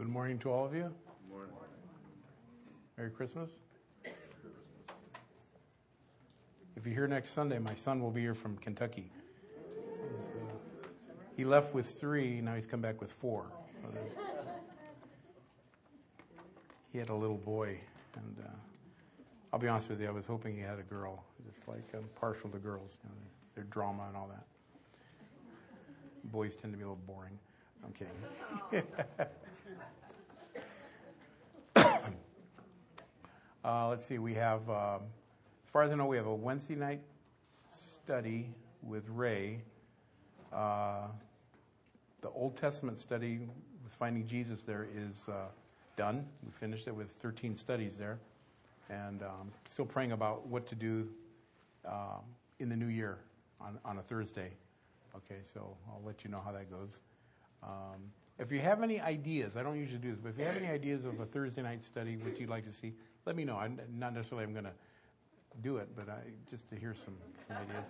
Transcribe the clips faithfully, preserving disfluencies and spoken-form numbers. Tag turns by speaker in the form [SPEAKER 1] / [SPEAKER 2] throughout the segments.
[SPEAKER 1] Good morning to all of you.
[SPEAKER 2] Good morning.
[SPEAKER 1] Merry Christmas. If you're here next Sunday, my son will be here from Kentucky. He left with three, now he's come back with four. He had a little boy, and uh, I'll be honest with you, I was hoping he had a girl, just like I'm partial to girls, you know, their drama and all that. Boys tend to be a little boring. I'm kidding. uh, let's see, we have, um, as far as I know, we have a Wednesday night study with Ray. Uh, the Old Testament study with Finding Jesus there is uh, done. We finished it with thirteen studies there. And um, still praying about what to do um, in the new year on, on a Thursday. Okay, so I'll let you know how that goes. Um, if you have any ideas, I don't usually do this, but if you have any ideas of a Thursday night study, what you'd like to see, let me know. I'm not necessarily I'm going to do it, but I, just to hear some, some ideas.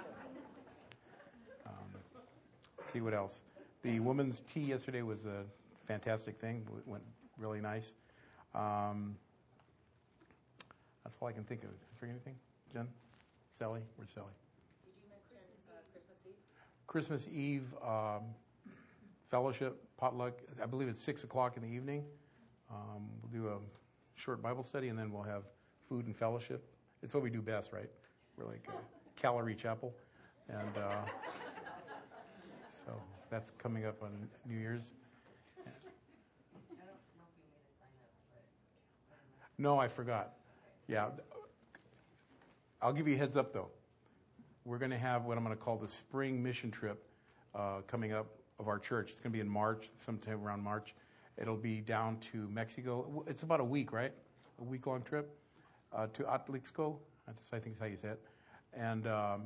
[SPEAKER 1] Um, see what else. The women's tea yesterday was a fantastic thing. It went really nice. Um, that's all I can think of. Did I forget anything? Jen? Sally? Where's Sally?
[SPEAKER 3] Did you mention uh, Christmas Eve?
[SPEAKER 1] Christmas Eve um, fellowship, potluck. I believe it's six o'clock in the evening. Um, we'll do a short Bible study, and then we'll have food and fellowship. It's what we do best, right? We're like a calorie chapel. And uh, so that's coming up on New Year's.
[SPEAKER 3] I don't know if you made a sign up, but...
[SPEAKER 1] No, I forgot. Yeah. I'll give you a heads up, though. We're going to have what I'm going to call the spring mission trip uh, coming up of our church. It's going to be in March, sometime around March. It'll be down to Mexico. It's about a week, right? A week-long trip uh, to Atlixco. That's, I think is how you say it. And um,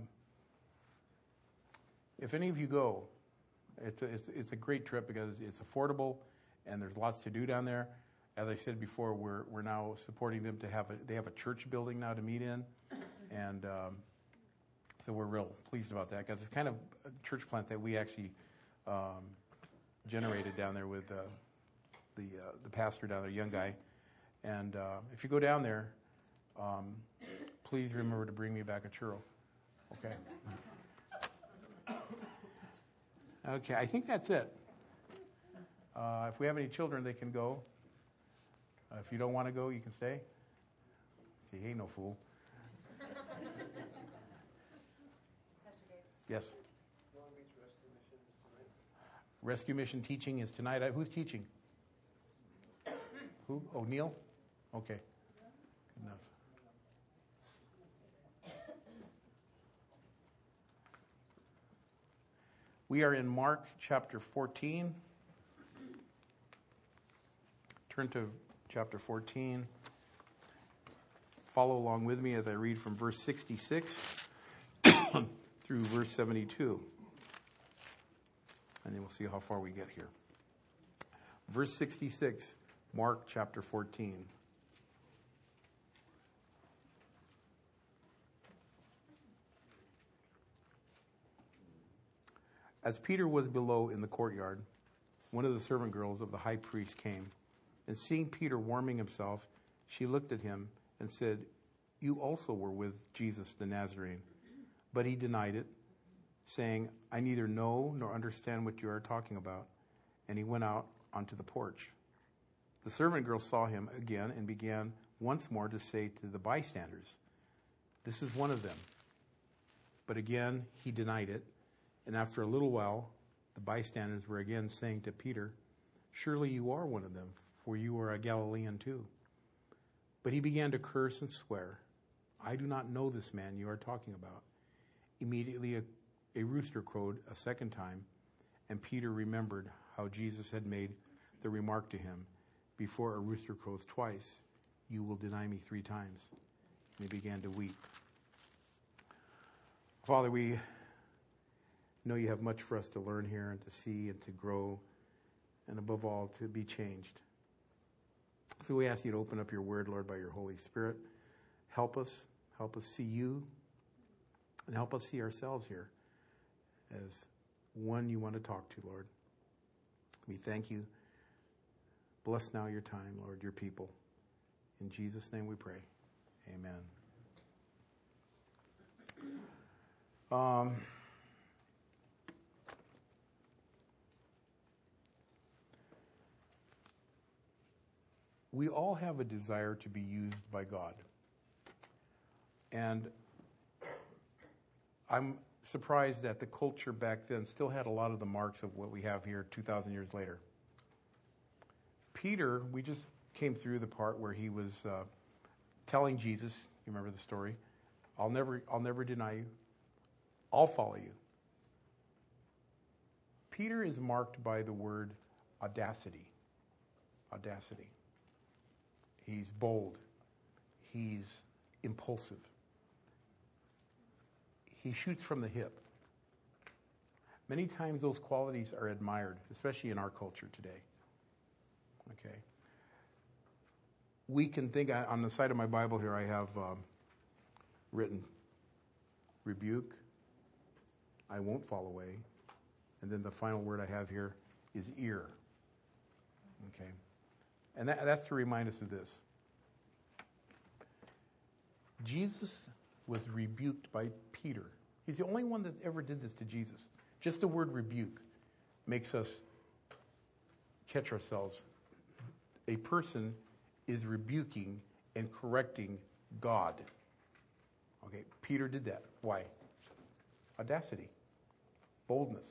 [SPEAKER 1] if any of you go, it's a, it's, it's a great trip because it's affordable and there's lots to do down there. As I said before, we're we're now supporting them to have a they have a church building now to meet in, and um, so we're real pleased about that because it's kind of a church plant that we actually um, generated down there with uh, the uh, the pastor down there, young guy. And uh, if you go down there, um, please remember to bring me back a churro. Okay. Okay, I think that's it. Uh, if we have any children, they can go. Uh, if you don't want to go, you can stay. See, he ain't no fool. Yes.
[SPEAKER 4] Long Beach Rescue Mission is tonight.
[SPEAKER 1] Rescue mission teaching is tonight. Uh, who's teaching? Who? Oh, Neil? Okay. Good enough. We are in Mark chapter fourteen. Turn to chapter fourteen. Follow along with me as I read from verse sixty-six through verse seventy-two. And then we'll see how far we get here. Verse sixty-six, Mark chapter fourteen. As Peter was below in the courtyard, one of the servant girls of the high priest came, and seeing Peter warming himself, she looked at him and said, "You also were with Jesus the Nazarene." But he denied it, saying, "I neither know nor understand what you are talking about." And he went out onto the porch. The servant girl saw him again and began once more to say to the bystanders, "This is one of them." But again he denied it. And after a little while, the bystanders were again saying to Peter, "Surely you are one of them, for you are a Galilean too." But he began to curse and swear, "I do not know this man you are talking about." Immediately a, a rooster crowed a second time, and Peter remembered how Jesus had made the remark to him, "Before a rooster crows twice, you will deny me three times." And he began to weep. Father, we know you have much for us to learn here and to see and to grow, and above all, to be changed. So we ask you to open up your word, Lord, by your Holy Spirit. Help us, help us see you, and help us see ourselves here as one you want to talk to, Lord. We thank you. Bless now your time, Lord, your people. In Jesus' name we pray. Amen. Um, we all have a desire to be used by God. And I'm surprised that the culture back then still had a lot of the marks of what we have here two thousand years later. Peter, we just came through the part where he was uh, telling Jesus, you remember the story, I'll never, I'll never deny you. I'll follow you. Peter is marked by the word audacity. Audacity. He's bold. He's impulsive. He shoots from the hip. Many times those qualities are admired, especially in our culture today. Okay. We can think, on the side of my Bible here I have um, written, rebuke, I won't fall away. And then the final word I have here is ear. Okay. And that, that's to remind us of this. Jesus was rebuked by Peter. He's the only one that ever did this to Jesus. Just the word rebuke makes us catch ourselves. A person is rebuking and correcting God. Okay, Peter did that. Why? Audacity, boldness,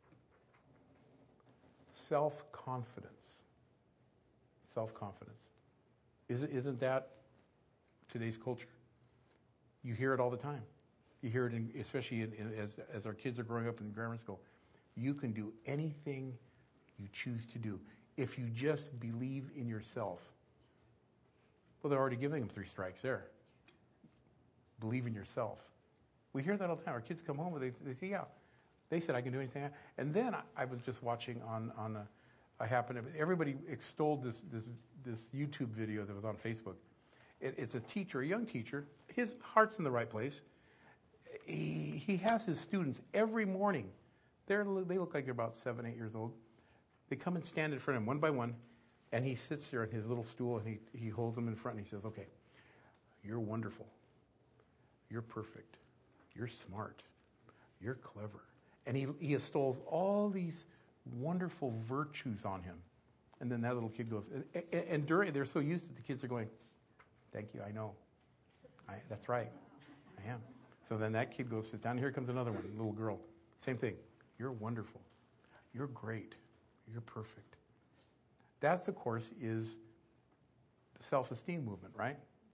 [SPEAKER 1] self-confidence. Self-confidence. Isn't, isn't that today's culture? You hear it all the time. You hear it, in, especially in, in, as, as our kids are growing up in grammar school. You can do anything you choose to do if you just believe in yourself. Well, they're already giving them three strikes there. Believe in yourself. We hear that all the time. Our kids come home and they, they say, yeah, they said I can do anything. And then I, I was just watching on, on a, I happened to, everybody extolled this, this, this YouTube video that was on Facebook. It, it's a teacher, a young teacher. His heart's in the right place. He, he has his students every morning. They're, they look like they're about seven, eight years old. They come and stand in front of him one by one, and he sits there on his little stool, and he, he holds them in front, and he says, okay, you're wonderful. You're perfect. You're smart. You're clever. And he, he installs all these wonderful virtues on him. And then that little kid goes, and, and, and during, they're so used to it, the kids are going, thank you, I know. I, that's right, I am. So then that kid goes, sits down, here comes another one, little girl. Same thing. You're wonderful. You're great. You're perfect. That, of course, is the self-esteem movement, right?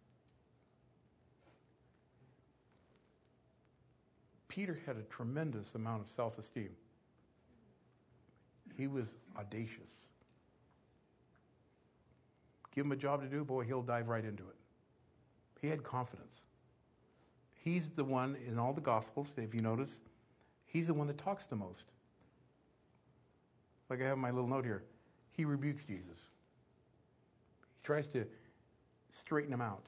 [SPEAKER 1] Peter had a tremendous amount of self-esteem. He was audacious. Give him a job to do, boy, he'll dive right into it. He had confidence. He's the one in all the Gospels, if you notice, he's the one that talks the most. Like I have my little note here. He rebukes Jesus. He tries to straighten him out.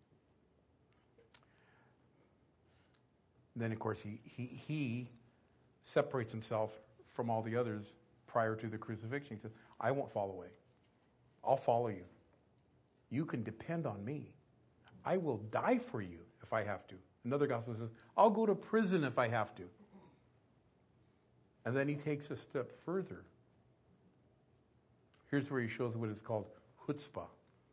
[SPEAKER 1] Then, of course, he, he, he separates himself from all the others prior to the crucifixion. He says, I won't fall away. I'll follow you. You can depend on me. I will die for you if I have to. Another gospel says, I'll go to prison if I have to. And then he takes a step further. Here's where he shows what is called chutzpah.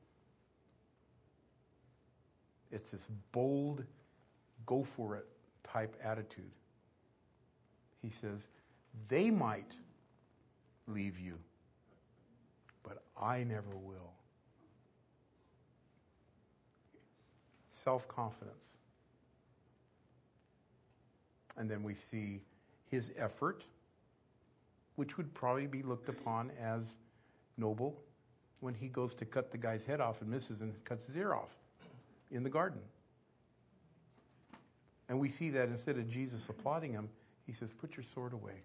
[SPEAKER 1] It's this bold, go for it type attitude. He says, they might leave you, but I never will. Self-confidence. And then we see his effort, which would probably be looked upon as noble, when he goes to cut the guy's head off and misses and cuts his ear off in the garden. And we see that instead of Jesus applauding him, he says, put your sword away.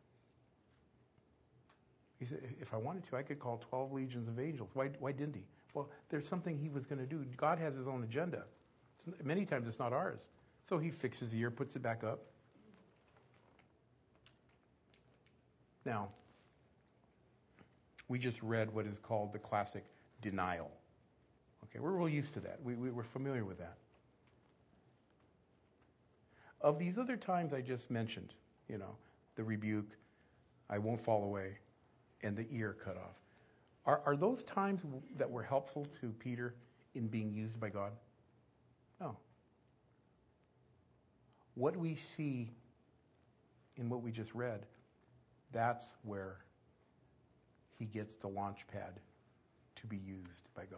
[SPEAKER 1] He said, if I wanted to, I could call twelve legions of angels. Why, why didn't he? Well, there's something he was going to do. God has his own agenda. It's, many times it's not ours. So he fixes the ear, puts it back up. Now, We just read what is called the classic denial. Okay, we're real used to that. We, we, we're familiar with that. Of these other times I just mentioned, you know, the rebuke, I won't fall away, and the ear cut off. Are, are those times that were helpful to Peter in being used by God? No. What we see in what we just read, that's where he gets the launch pad to be used by God.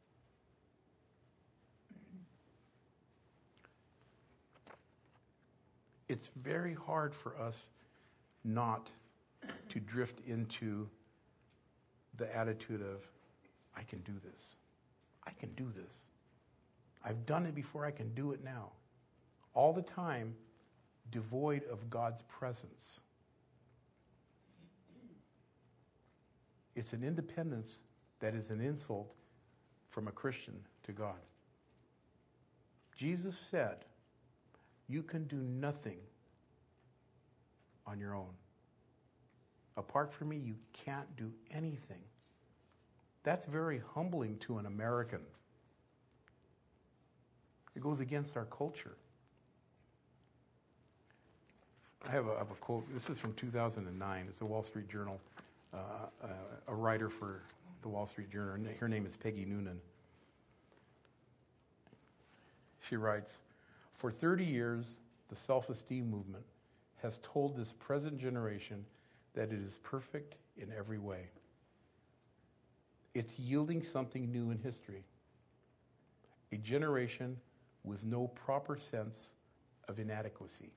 [SPEAKER 1] It's very hard for us not to drift into the attitude of, I can do this. I can do this. I've done it before, I can do it now. All the time, devoid of God's presence. It's an independence that is an insult from a Christian to God. Jesus said, you can do nothing on your own. Apart from me, you can't do anything. That's very humbling to an American. It goes against our culture. I have a, I have a quote. This is from two thousand nine. It's a Wall Street Journal. Uh, uh, a writer for the Wall Street Journal. Her name is Peggy Noonan. She writes, for thirty years, the self-esteem movement has told this present generation that it is perfect in every way. It's yielding something new in history. A generation with no proper sense of inadequacy.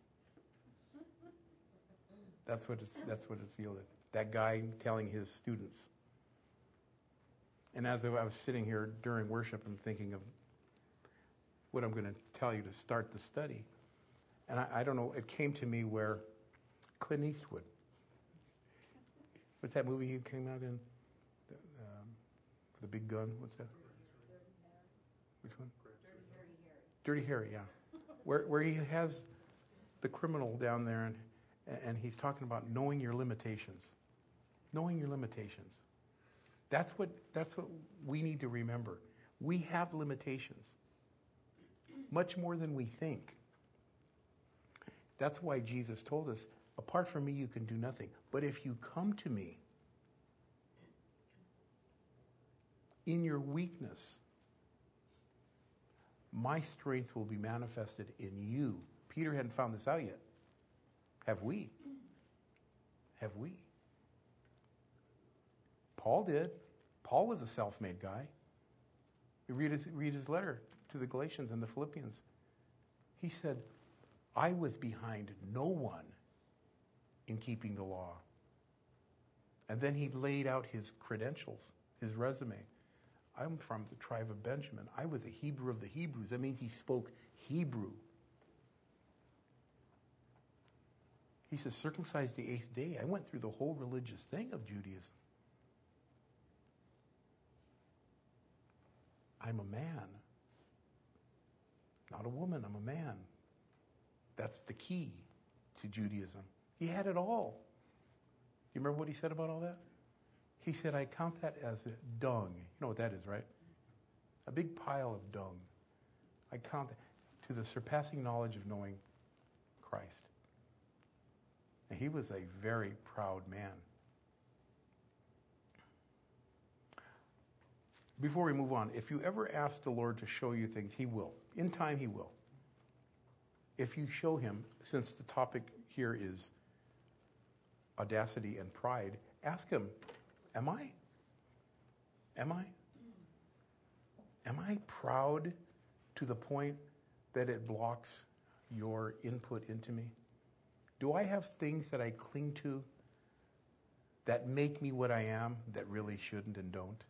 [SPEAKER 1] That's what it's, that's what it's yielded. That guy telling his students. And as I was sitting here during worship and thinking of what I'm going to tell you to start the study, and I, I don't know, it came to me where Clint Eastwood, what's that movie he came out in? The, um, the Big Gun, what's that? Which one? Dirty Harry. Dirty Harry, yeah. Where where he has the criminal down there, and and he's talking about knowing your limitations. Knowing your limitations. That's what that's what we need to remember. We have limitations. Much more than we think. That's why Jesus told us, apart from me you can do nothing. But if you come to me in your weakness, my strength will be manifested in you. Peter hadn't found this out yet. Have we? Have we? Paul did. Paul was a self-made guy. You read his, read his letter to the Galatians and the Philippians. He said, I was behind no one in keeping the law. And then he laid out his credentials, his resume. I'm from the tribe of Benjamin. I was a Hebrew of the Hebrews. That means he spoke Hebrew. He says, circumcised the eighth day. I went through the whole religious thing of Judaism. I'm a man. Not a woman, I'm a man. That's the key to Judaism. He had it all. You remember what he said about all that? He said, I count that as dung. You know what that is, right? A big pile of dung. I count that to the surpassing knowledge of knowing Christ. And he was a very proud man. Before we move on, if you ever ask the Lord to show you things, he will. In time, he will. If you show him, since the topic here is audacity and pride, ask him, am I? Am I? Am I proud to the point that it blocks your input into me? Do I have things that I cling to that make me what I am that really shouldn't and don't?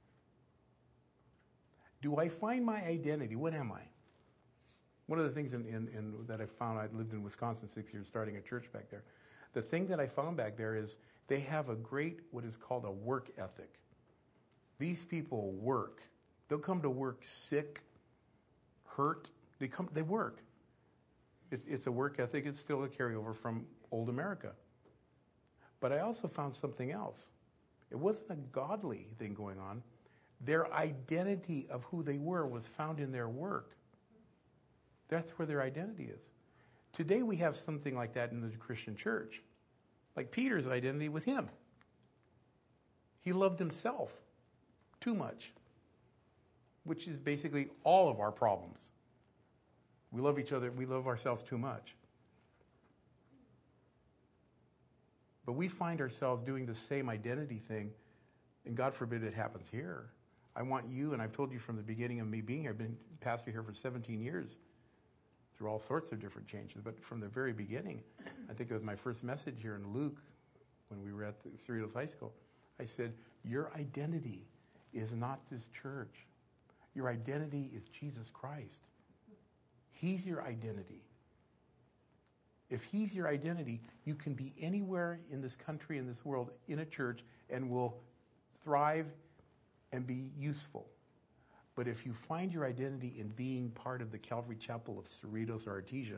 [SPEAKER 1] Do I find my identity? What am I? One of the things in, in, in, that I found, I lived in Wisconsin six years, starting a church back there. The thing that I found back there is they have a great, what is called a work ethic. These people work. They'll come to work sick, hurt. They come. They work. It's, it's a work ethic. It's still a carryover from old America. But I also found something else. It wasn't a godly thing going on. Their identity of who they were was found in their work. That's where their identity is. Today we have something like that in the Christian church. Like Peter's identity was him. He loved himself too much, which is basically all of our problems. We love each other, we love ourselves too much. But we find ourselves doing the same identity thing, and God forbid it happens here. I want you, and I've told you from the beginning of me being here, I've been pastor here for seventeen years, through all sorts of different changes, but from the very beginning, I think it was my first message here in Luke, when we were at the Cerritos High School, I said, your identity is not this church. Your identity is Jesus Christ. He's your identity. If he's your identity, you can be anywhere in this country, in this world, in a church, and will thrive and be useful. But if you find your identity in being part of the Calvary Chapel of Cerritos or Artesia,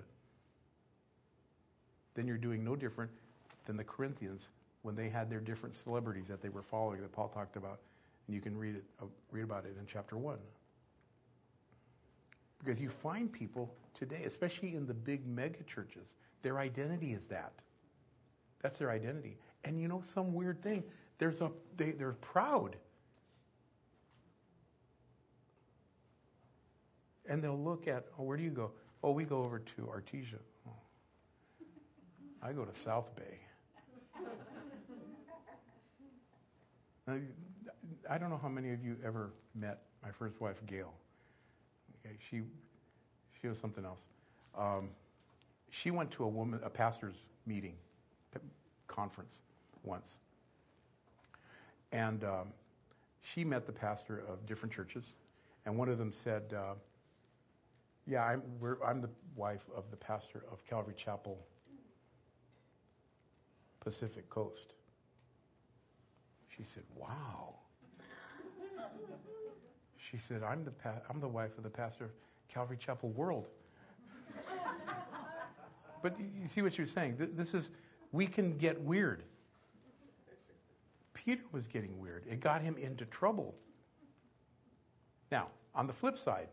[SPEAKER 1] then you're doing no different than the Corinthians when they had their different celebrities that they were following that Paul talked about. And you can read it, uh, read about it in chapter one. Because you find people today, especially in the big mega churches, their identity is that. That's their identity. And you know, some weird thing, there's a they, they're proud. And they'll look at, oh, where do you go? Oh, we go over to Artesia. Oh. I go to South Bay. Now, I don't know how many of you ever met my first wife, Gail. Okay, she she was something else. Um, she went to a woman, a pastor's meeting, conference once, and um, she met the pastor of different churches, and one of them said, uh, "Yeah, I'm we're, I'm the wife of the pastor of Calvary Chapel, Pacific Coast." She said, "Wow." She said, I'm the pa- I'm the wife of the pastor of Calvary Chapel World. But you see what you're saying? This is, we can get weird. Peter was getting weird. It got him into trouble. Now, on the flip side,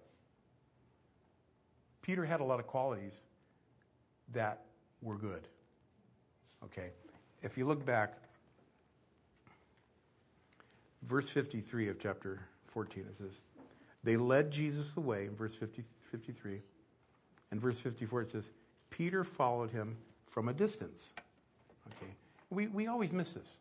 [SPEAKER 1] Peter had a lot of qualities that were good. Okay? If you look back, verse fifty-three of chapter fourteen, it says, they led Jesus away, in verse fifty, fifty-three. And verse fifty-four, it says, Peter followed him from a distance. Okay, we, we always miss this.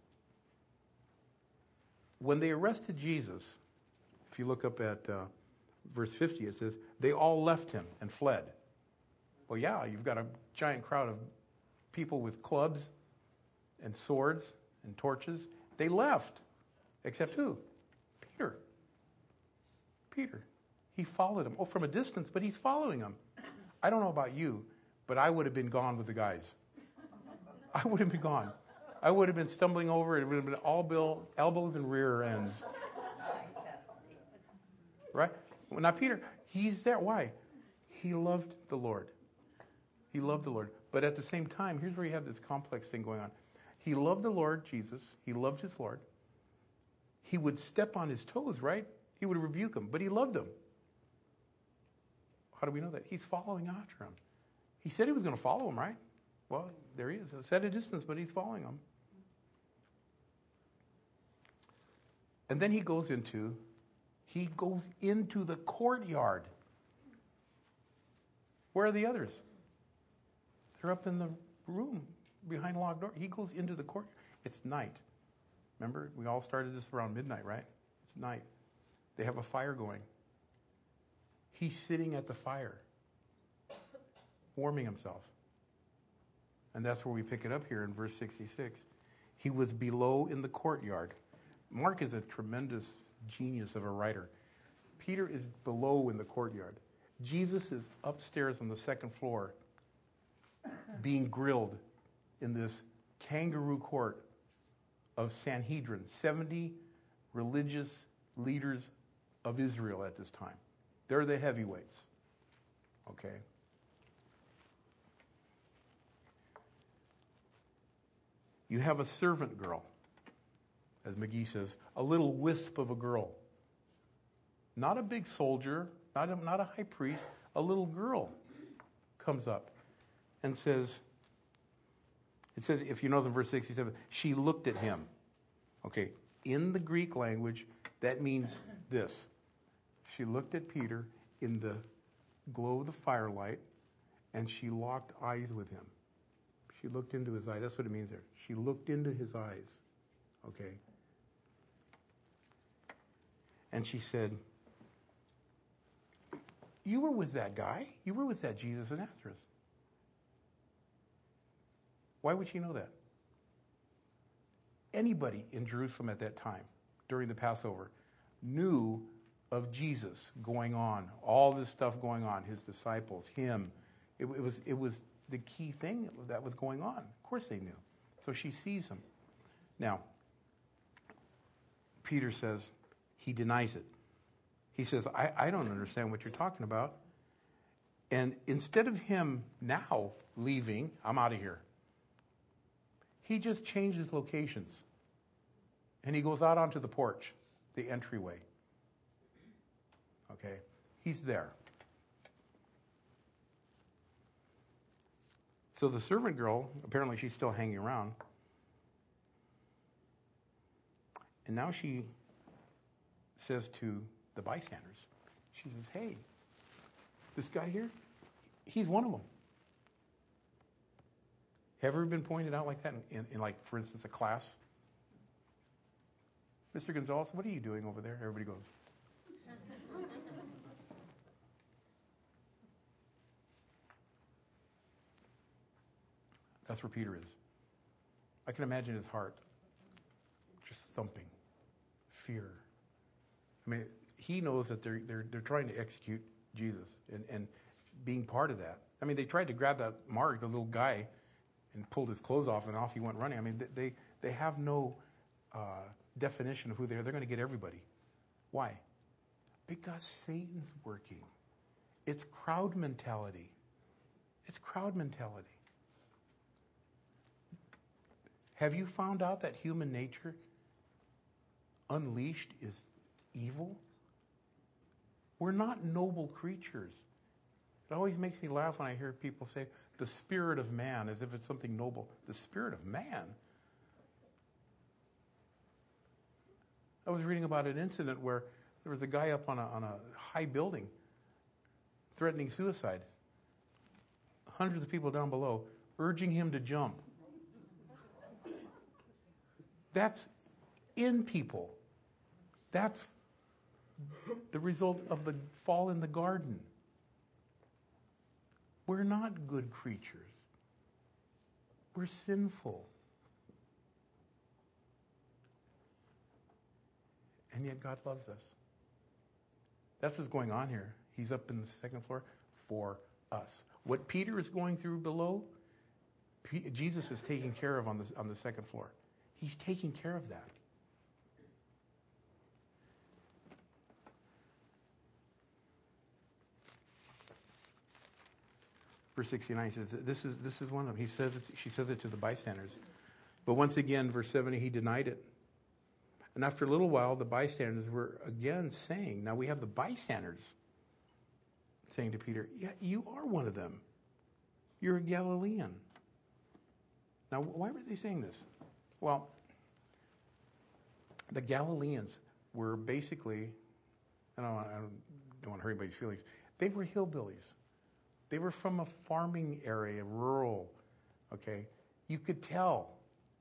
[SPEAKER 1] When they arrested Jesus, if you look up at uh, verse fifty, it says, they all left him and fled. Well, yeah, you've got a giant crowd of people with clubs and swords and torches. They left. Except who? Peter. Peter. He followed him. Oh, from a distance, but he's following him. I don't know about you, but I would have been gone with the guys. I would have been gone. I would have been stumbling over. It would have been all bill, elbows and rear ends. Right? Well, now, Peter, he's there. Why? He loved the Lord. He loved the Lord. But at the same time, here's where you have this complex thing going on. He loved the Lord, Jesus. He loved his Lord. He would step on his toes, right? He would rebuke him, but he loved him. How do we know that? He's following after him. He said he was going to follow him, right? Well, there he is. It's at a distance, but he's following him. And then he goes into, he goes into the courtyard. Where are the others? They're up in the room behind locked door. He goes into the courtyard. It's night. Remember, we all started this around midnight, right? It's night. They have a fire going. He's sitting at the fire, warming himself. And that's where we pick it up here in verse sixty-six. He was below in the courtyard. Mark is a tremendous genius of a writer. Peter is below in the courtyard. Jesus is upstairs on the second floor being grilled in this kangaroo court of Sanhedrin, seventy religious leaders of Israel at this time. They're the heavyweights. Okay? You have a servant girl as McGee says, a little wisp of a girl. Not a big soldier, not a, not a high priest, a little girl comes up and says, it says, if you know the verse sixty-seven, she looked at him. Okay, in the Greek language, that means this. She looked at Peter in the glow of the firelight, and she locked eyes with him. She looked into his eyes. That's what it means there. She looked into his eyes. Okay? And she said, you were with that guy. You were with that Jesus of Nazareth. Why would she know that? Anybody in Jerusalem at that time, during the Passover, knew of Jesus going on, all this stuff going on, his disciples, him. It, it was, it was the key thing that was going on. Of course they knew. So she sees him. Now, Peter says, he denies it. He says, I, I don't understand what you're talking about. And instead of him now leaving, I'm out of here, he just changes locations. And he goes out onto the porch, the entryway. Okay? He's there. So the servant girl, apparently she's still hanging around. And now she says to the bystanders, she says, hey, this guy here, he's one of them. Have ever been pointed out like that in, in, in, like, for instance, a class? Mister Gonzalez, what are you doing over there? Everybody goes. That's where Peter is. I can imagine his heart just thumping, fear. I mean, he knows that they're they're they're trying to execute Jesus and, and being part of that. I mean, they tried to grab that Mark, the little guy, and pulled his clothes off, and off he went running. I mean, they they have no uh, definition of who they are. They're going to get everybody. Why? Because Satan's working. It's crowd mentality. It's crowd mentality. Have you found out that human nature unleashed is evil? We're not noble creatures. It always makes me laugh when I hear people say, the spirit of man, as if it's something noble. The spirit of man? I was reading about an incident where there was a guy up on a, on a high building threatening suicide. Hundreds of people down below urging him to jump. That's in people. That's the result of the fall in the garden. We're not good creatures. We're sinful. And yet God loves us. That's what's going on here. He's up in the second floor for us. What Peter is going through below, P- Jesus is taking care of on the, on the second floor. He's taking care of that. Verse sixty-nine says, this is, this is one of them. He says it, she says it to the bystanders. But once again, verse seventy, he denied it. And after a little while, the bystanders were again saying, now we have the bystanders saying to Peter, yeah, you are one of them. You're a Galilean. Now, why were they saying this? Well, the Galileans were basically, I don't, I don't want to hurt anybody's feelings, they were hillbillies. They were from a farming area, rural, okay? You could tell.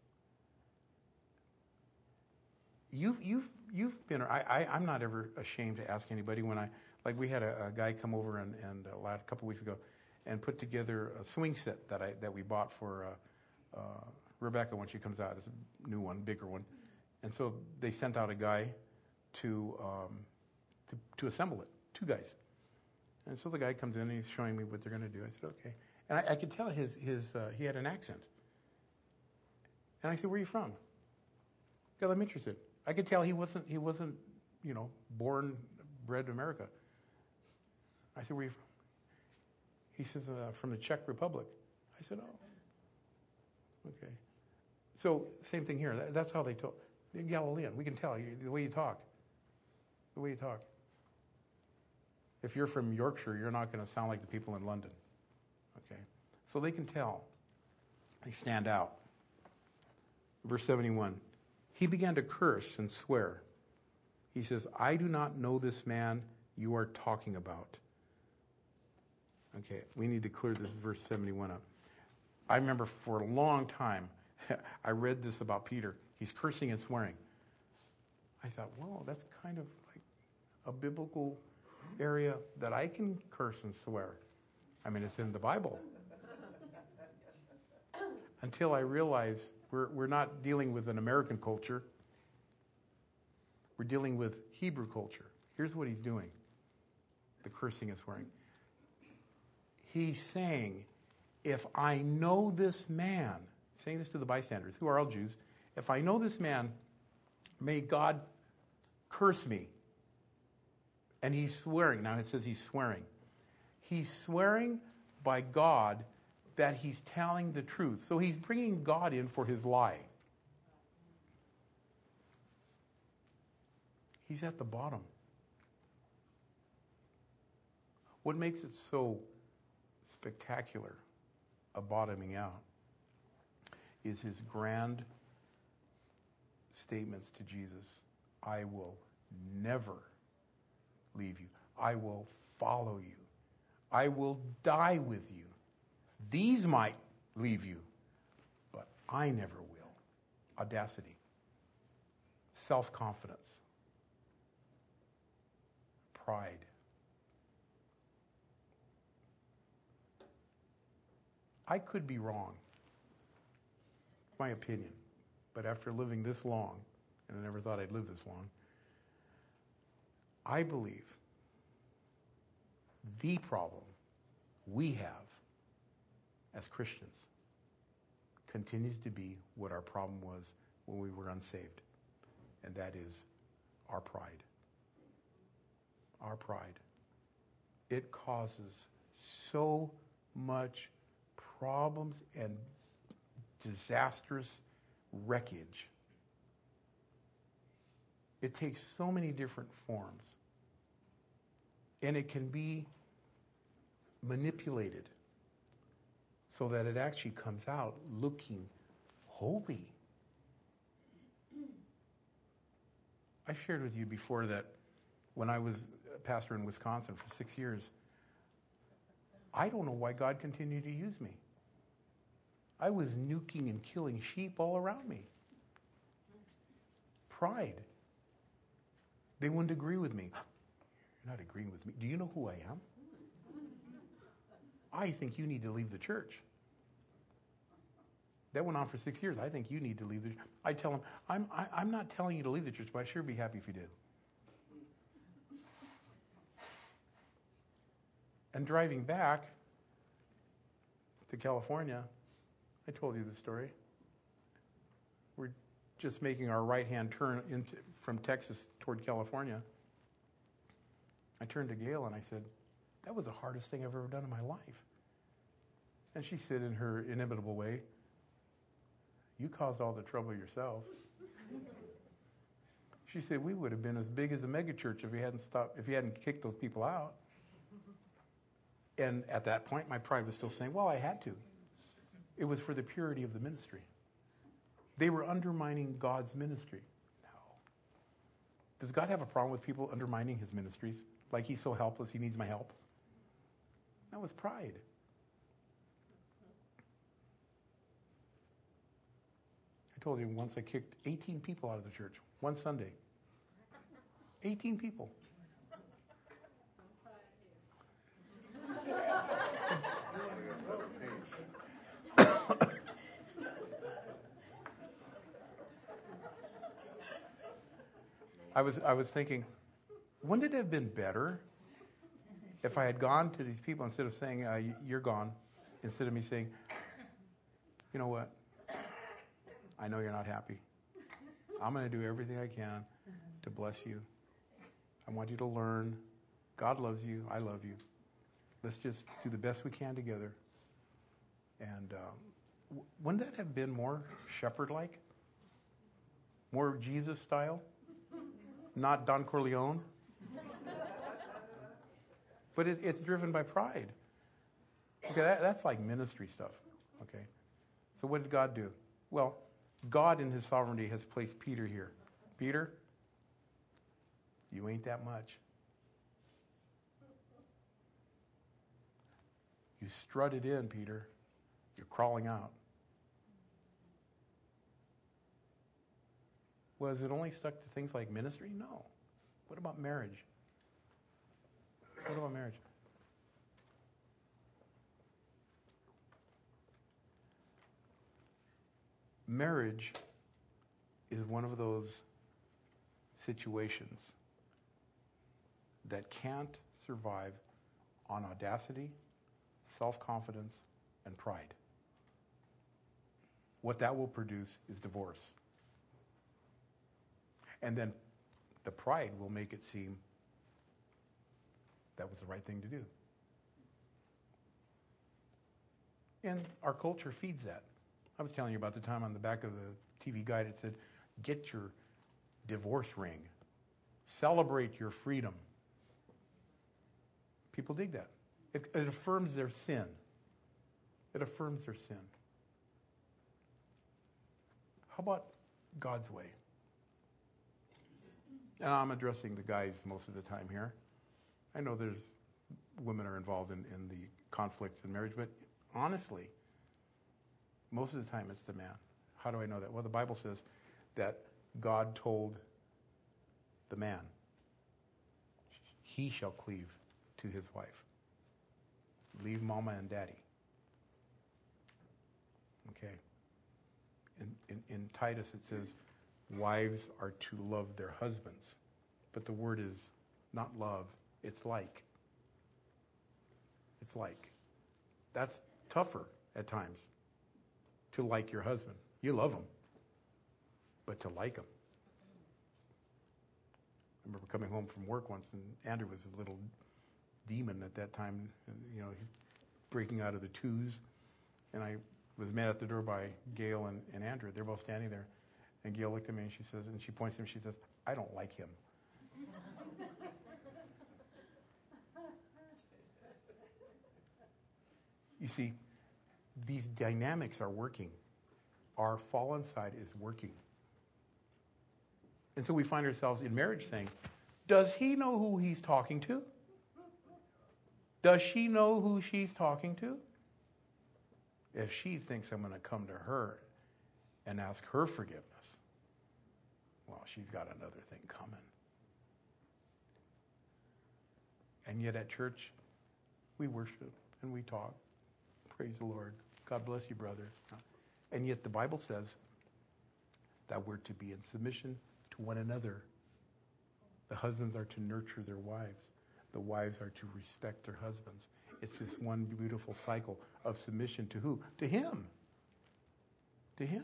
[SPEAKER 1] You've, you've, you've been, I, I, I'm not ever ashamed to ask anybody when I, like we had a, a guy come over and, and uh, last couple weeks ago and put together a swing set that I, that we bought for uh, uh, Rebecca when she comes out. It's a new one, bigger one. And so they sent out a guy to, um, to, to assemble it, two guys. And so the guy comes in and he's showing me what they're going to do. I said, okay. And I, I could tell his, his uh, he had an accent. And I said, where are you from? God, I'm interested. I could tell he wasn't, he wasn't, you know, born, bred in America. I said, where are you from? He says, uh, from the Czech Republic. I said, oh, okay. So same thing here. That, that's how they told. You're Galilean. We can tell you, the way you talk. The way you talk. If you're from Yorkshire, you're not going to sound like the people in London. Okay? So they can tell. They stand out. Verse seventy-one. He began to curse and swear. He says, I do not know this man you are talking about. Okay, we need to clear this verse seventy-one up. I remember for a long time, I read this about Peter. He's cursing and swearing. I thought, well, that's kind of like a biblical area that I can curse and swear. I mean, it's in the Bible. Until I realized we're, we're not dealing with an American culture. We're dealing with Hebrew culture. Here's what he's doing. The cursing and swearing. He's saying, if I know this man, saying this to the bystanders, who are all Jews, if I know this man, may God curse me. And he's swearing. Now it says he's swearing. He's swearing by God that he's telling the truth. So he's bringing God in for his lie. He's at the bottom. What makes it so spectacular, a bottoming out, is his grand statements to Jesus. I will never leave you. I will follow you. I will die with you. These might leave you, but I never will. Audacity. Self-confidence. Pride. I could be wrong. My opinion. But after living this long, and I never thought I'd live this long, I believe the problem we have as Christians continues to be what our problem was when we were unsaved. And that is our pride. Our pride. It causes so much problems and disastrous wreckage. It takes so many different forms. And it can be manipulated so that it actually comes out looking holy. I shared with you before that when I was a pastor in Wisconsin for six years, I don't know why God continued to use me. I was nuking and killing sheep all around me. Pride. They wouldn't agree with me. You're not agreeing with me. Do you know who I am? I think you need to leave the church. That went on for six years. I think you need to leave the church. I tell them, I'm, I, I'm not telling you to leave the church, but I'd sure be happy if you did. And driving back to California, I told you the story. We're just making our right-hand turn into, from Texas toward California. I turned to Gail and I said, that was the hardest thing I've ever done in my life. And she said in her inimitable way, you caused all the trouble yourself. She said, we would have been as big as a megachurch if we hadn't stopped, if you hadn't kicked those people out. And at that point, my pride was still saying, well, I had to. It was for the purity of the ministry. They were undermining God's ministry. No. Does God have a problem with people undermining his ministries? Like he's so helpless, he needs my help? That was pride. I told you once I kicked eighteen people out of the church, one Sunday. eighteen people. I was I was thinking, wouldn't it have been better if I had gone to these people instead of saying, uh, you're gone, instead of me saying, you know what, I know you're not happy. I'm going to do everything I can to bless you. I want you to learn. God loves you. I love you. Let's just do the best we can together. And um, wouldn't that have been more shepherd-like? More Jesus style, not Don Corleone. But it, it's driven by pride. Okay, that, that's like ministry stuff. Okay, so what did God do? Well, God in his sovereignty has placed Peter here. Peter, you ain't that much. You strutted in, Peter. You're crawling out. Was it only stuck to things like ministry? No. What about marriage? What about marriage? Marriage is one of those situations that can't survive on audacity, self-confidence, and pride. What that will produce is divorce. And then the pride will make it seem that was the right thing to do. And our culture feeds that. I was telling you about the time on the back of the T V guide it said, get your divorce ring. Celebrate your freedom. People dig that. It, it affirms their sin. It affirms their sin. How about God's way? And I'm addressing the guys most of the time here. I know there's women are involved in, in the conflicts in marriage, but honestly, most of the time it's the man. How do I know that? Well, the Bible says that God told the man, he shall cleave to his wife. Leave mama and daddy. Okay. In, in, in Titus it says, wives are to love their husbands. But the word is not love, it's like. It's like. That's tougher at times, to like your husband. You love him, but to like him. I remember coming home from work once, and Andrew was a little demon at that time, you know, breaking out of the twos. And I was met at the door by Gail and, and Andrew. They're both standing there. And Gail looked at me and she says, and she points to him, she says, I don't like him. You see, these dynamics are working. Our fallen side is working. And so we find ourselves in marriage saying, does he know who he's talking to? Does she know who she's talking to? If she thinks I'm going to come to her and ask her forgiveness, well, she's got another thing coming. And yet at church, we worship and we talk. Praise the Lord. God bless you, brother. And yet the Bible says that we're to be in submission to one another. The husbands are to nurture their wives. The wives are to respect their husbands. It's this one beautiful cycle of submission to who? To him. To him.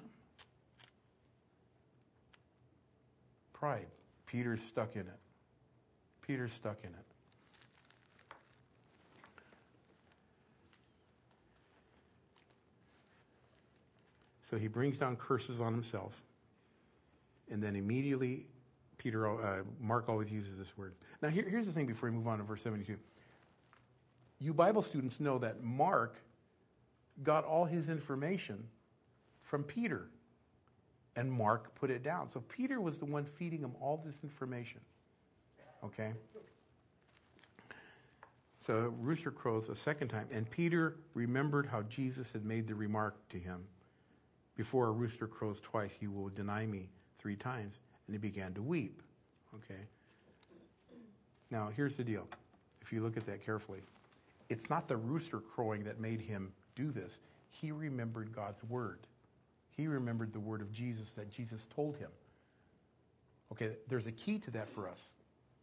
[SPEAKER 1] Pride. Peter's stuck in it. Peter's stuck in it. So he brings down curses on himself. And then immediately, Peter, uh, Mark always uses this word. Now here, here's the thing before we move on to verse seventy-two. You Bible students know that Mark got all his information from Peter. And Mark put it down. So Peter was the one feeding him all this information. Okay? So rooster crows a second time. And Peter remembered how Jesus had made the remark to him, before a rooster crows twice, you will deny me three times. And he began to weep. Okay? Now, here's the deal. If you look at that carefully, it's not the rooster crowing that made him do this. He remembered God's word. He remembered the word of Jesus that Jesus told him. Okay, there's a key to that for us.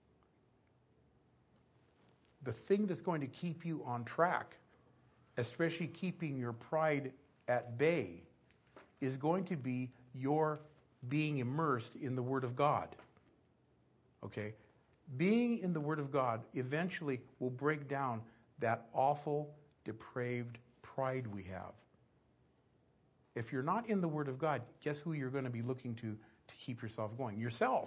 [SPEAKER 1] The thing that's going to keep you on track, especially keeping your pride at bay, is going to be your being immersed in the Word of God. Okay? Being in the Word of God eventually will break down that awful, depraved pride we have. If you're not in the Word of God, guess who you're going to be looking to to keep yourself going? Yourself.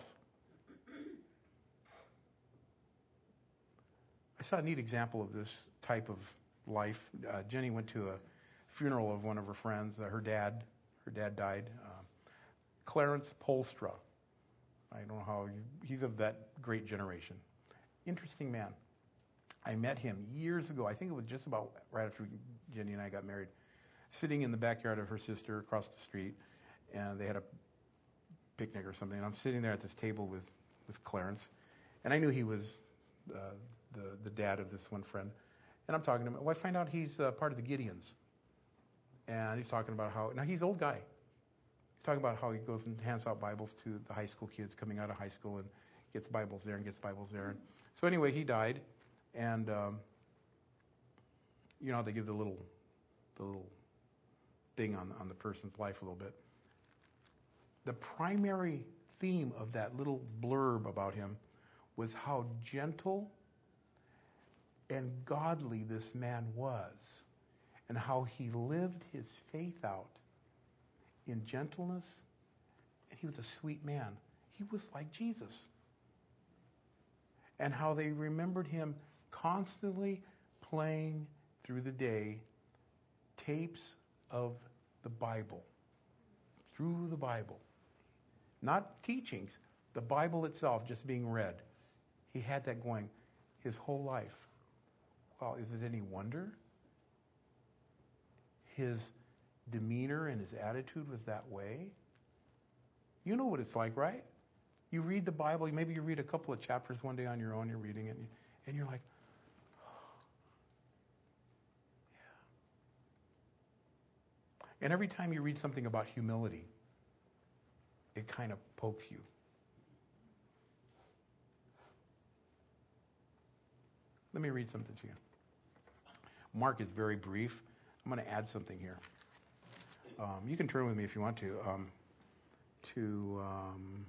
[SPEAKER 1] I saw a neat example of this type of life. Uh, Jenny went to a funeral of one of her friends. Uh, her dad, her dad died. Uh, Clarence Polstra. I don't know how, he, he's of that great generation. Interesting man. I met him years ago. I think it was just about right after Jenny and I got married. Sitting in the backyard of her sister across the street, and they had a picnic or something. And I'm sitting there at this table with, with Clarence, and I knew he was uh, the, the dad of this one friend. And I'm talking to him. Well, I find out he's uh, part of the Gideons. And he's talking about how, now he's an old guy. He's talking about how he goes and hands out Bibles to the high school kids coming out of high school and gets Bibles there and gets Bibles there. And so anyway, he died. And, um, you know, they give the little, the little thing on, on the person's life a little bit. The primary theme of that little blurb about him was how gentle and godly this man was, and how he lived his faith out in gentleness, and he was a sweet man. He was like Jesus. And how they remembered him constantly playing through the day tapes of the Bible, through the Bible. Not teachings, the Bible itself just being read. He had that going his whole life. Well, is it any wonder his demeanor and his attitude was that way? You know what it's like, right? You read the Bible, maybe you read a couple of chapters one day on your own, you're reading it, and you're like, oh, yeah. And every time you read something about humility, it kind of pokes you. Let me read something to you. Mark is very brief. I'm going to add something here. Um, you can turn with me if you want to, um, to um,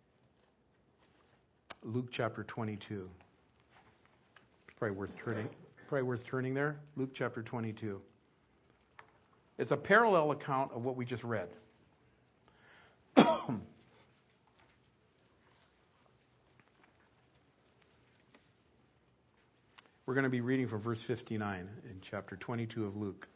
[SPEAKER 1] Luke chapter twenty-two. It's probably worth turning. Probably worth turning there. Luke chapter twenty-two. It's a parallel account of what we just read. We're going to be reading from verse fifty-nine in chapter twenty-two of Luke.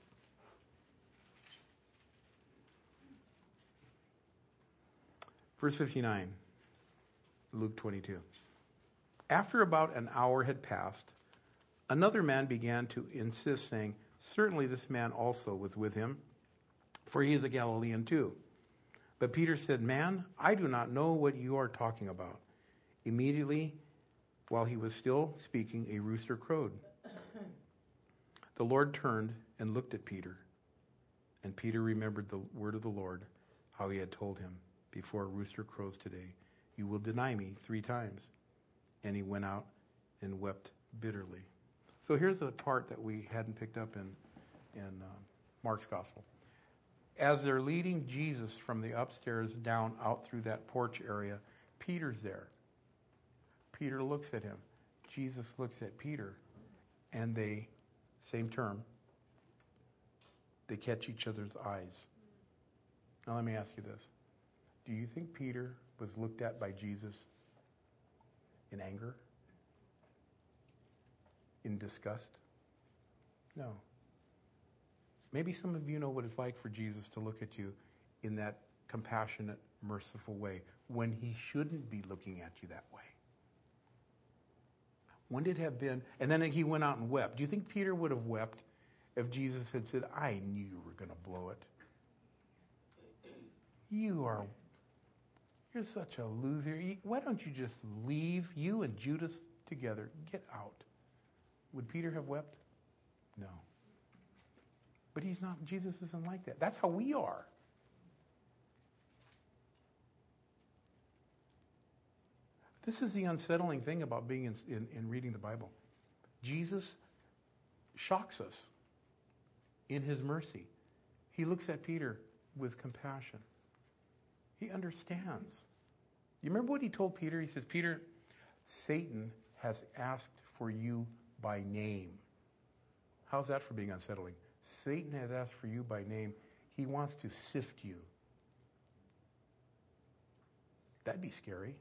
[SPEAKER 1] Verse fifty-nine, Luke twenty-two. After about an hour had passed, another man began to insist, saying, "Certainly this man also was with him, for he is a Galilean too." But Peter said, "Man, I do not know what you are talking about." Immediately, while he was still speaking, a rooster crowed. The Lord turned and looked at Peter, and Peter remembered the word of the Lord, how he had told him, "Before a rooster crows today, you will deny me three times." And he went out and wept bitterly. So here's a part that we hadn't picked up in, in uh, Mark's gospel. As they're leading Jesus from the upstairs down out through that porch area, Peter's there. Peter looks at him. Jesus looks at Peter. And they, same term, they catch each other's eyes. Now let me ask you this. Do you think Peter was looked at by Jesus in anger? In disgust? No. Maybe some of you know what it's like for Jesus to look at you in that compassionate, merciful way when he shouldn't be looking at you that way. Wouldn't it have been, and then he went out and wept. Do you think Peter would have wept if Jesus had said, "I knew you were going to blow it. You are, you're such a loser. Why don't you just leave you and Judas together? Get out." Would Peter have wept? No. But he's not, Jesus isn't like that. That's how we are. This is the unsettling thing about being in, in, in reading the Bible. Jesus shocks us in his mercy. He looks at Peter with compassion. He understands. You remember what he told Peter? He says, "Peter, Satan has asked for you by name." How's that for being unsettling? Satan has asked for you by name. He wants to sift you. That'd be scary.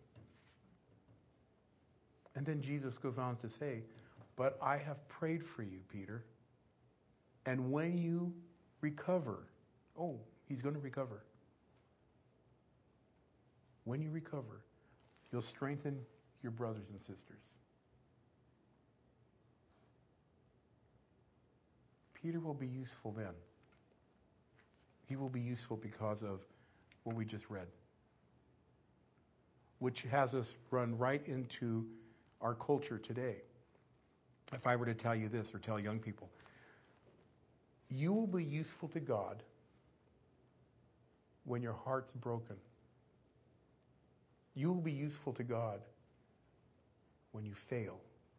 [SPEAKER 1] And then Jesus goes on to say, but I have prayed for you, Peter. And when you recover, oh, he's going to recover. When you recover, you'll strengthen your brothers and sisters. Peter will be useful then. He will be useful because of what we just read, which has us run right into our culture today. If I were to tell you this or tell young people, you will be useful to God when your heart's broken. You will be useful to God when you fail,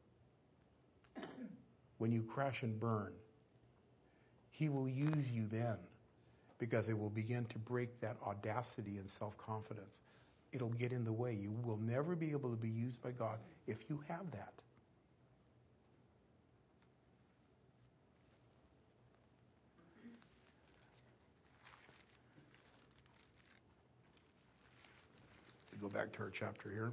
[SPEAKER 1] when you crash and burn. He will use you then because it will begin to break that audacity and self-confidence. It'll get in the way. You will never be able to be used by God if you have that. We go back to our chapter here.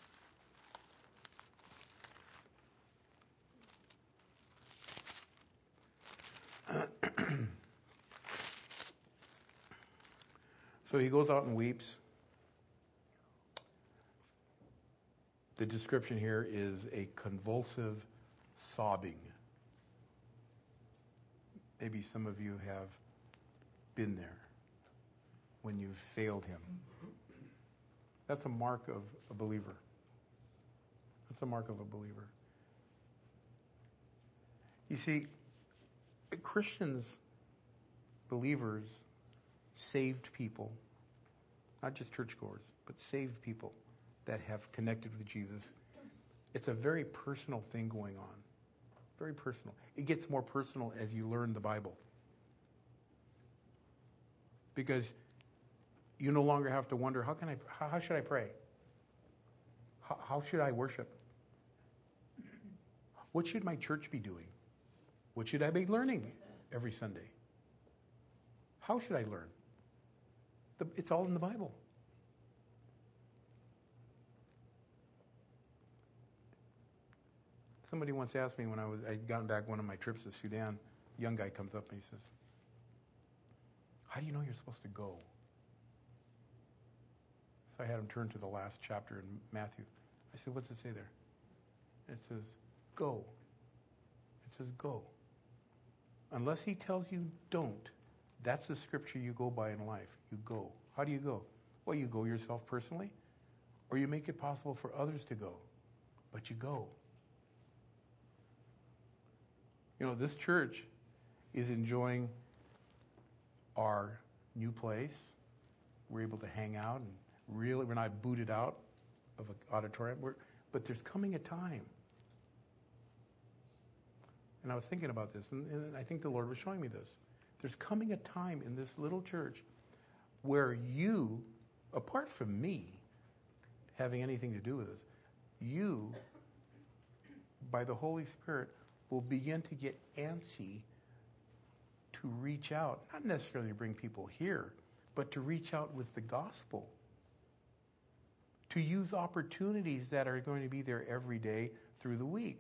[SPEAKER 1] So he goes out and weeps. The description here is a convulsive sobbing. Maybe some of you have been there when you've failed him. That's a mark of a believer. That's a mark of a believer. You see, Christians, believers, saved people, not just churchgoers, but saved people that have connected with Jesus. It's a very personal thing going on. Very personal. It gets more personal as you learn the Bible. Because you no longer have to wonder, how can I, how, how should I pray? How, how should I worship? What should my church be doing? What should I be learning every Sunday? How should I learn? The, it's all in the Bible. Somebody once asked me when I was, I'd gotten back one of my trips to Sudan, a young guy comes up and he says, how do you know you're supposed to go? So I had him turn to the last chapter in Matthew. I said, what's it say there? It says, go. It says, go. Unless he tells you don't, that's the scripture you go by in life. You go. How do you go? Well, you go yourself personally, or you make it possible for others to go. But you go. You know, this church is enjoying our new place. We're able to hang out, and really, we're not booted out of an auditorium. We're, but there's coming a time. And I was thinking about this, and, and I think the Lord was showing me this. There's coming a time in this little church where you, apart from me having anything to do with this, you, by the Holy Spirit, will begin to get antsy to reach out, not necessarily to bring people here, but to reach out with the gospel. To use opportunities that are going to be there every day through the week.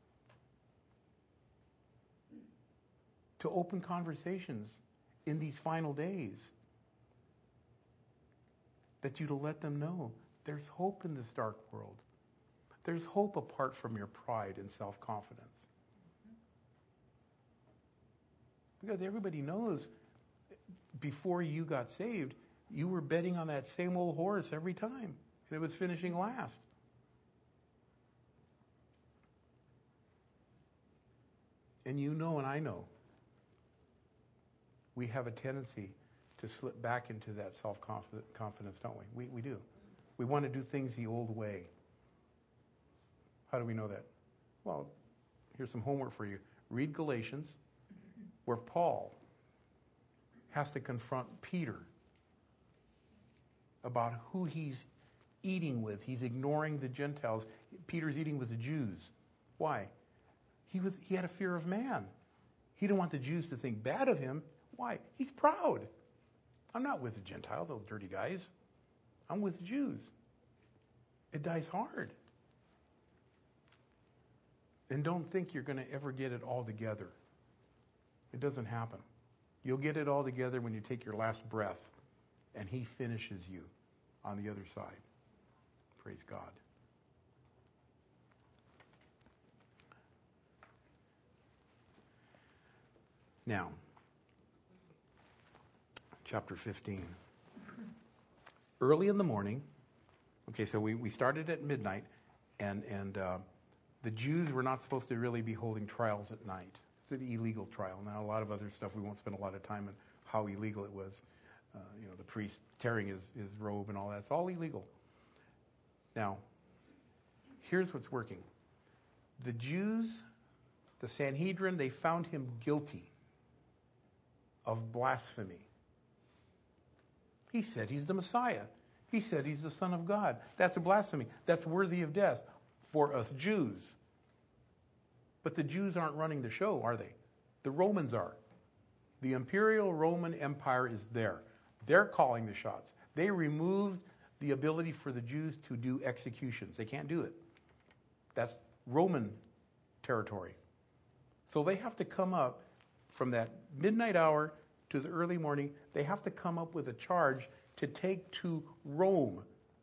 [SPEAKER 1] To open conversations in these final days. That you to let them know there's hope in this dark world. There's hope apart from your pride and self-confidence. Because everybody knows before you got saved, you were betting on that same old horse every time. And it was finishing last. And you know and I know, we have a tendency to slip back into that self-confidence, don't we? We, we do. We want to do things the old way. How do we know that? Well, here's some homework for you. Read Galatians, where Paul has to confront Peter about who he's eating with. He's ignoring the Gentiles. Peter's eating with the Jews. Why? He was he had a fear of man. He didn't want the Jews to think bad of him. Why? He's proud. I'm not with the Gentiles, those dirty guys. I'm with the Jews. It dies hard. And don't think you're going to ever get it all together. It doesn't happen. You'll get it all together when you take your last breath and he finishes you on the other side. Praise God. Now, chapter fifteen. Early in the morning, okay, so we, we started at midnight, and, and uh, the Jews were not supposed to really be holding trials at night. It's an illegal trial. Now, a lot of other stuff, we won't spend a lot of time on how illegal it was. Uh, you know, the priest tearing his, his robe and all that. It's all illegal. Now, here's what's working. The Jews, the Sanhedrin, they found him guilty of blasphemy. He said he's the Messiah. He said he's the Son of God. That's a blasphemy. That's worthy of death for us Jews. But the Jews aren't running the show, are they? The Romans are. The Imperial Roman Empire is there. They're calling the shots. They removed the ability for the Jews to do executions. They can't do it. That's Roman territory. So they have to come up from that midnight hour to the early morning. They have to come up with a charge to take to Rome.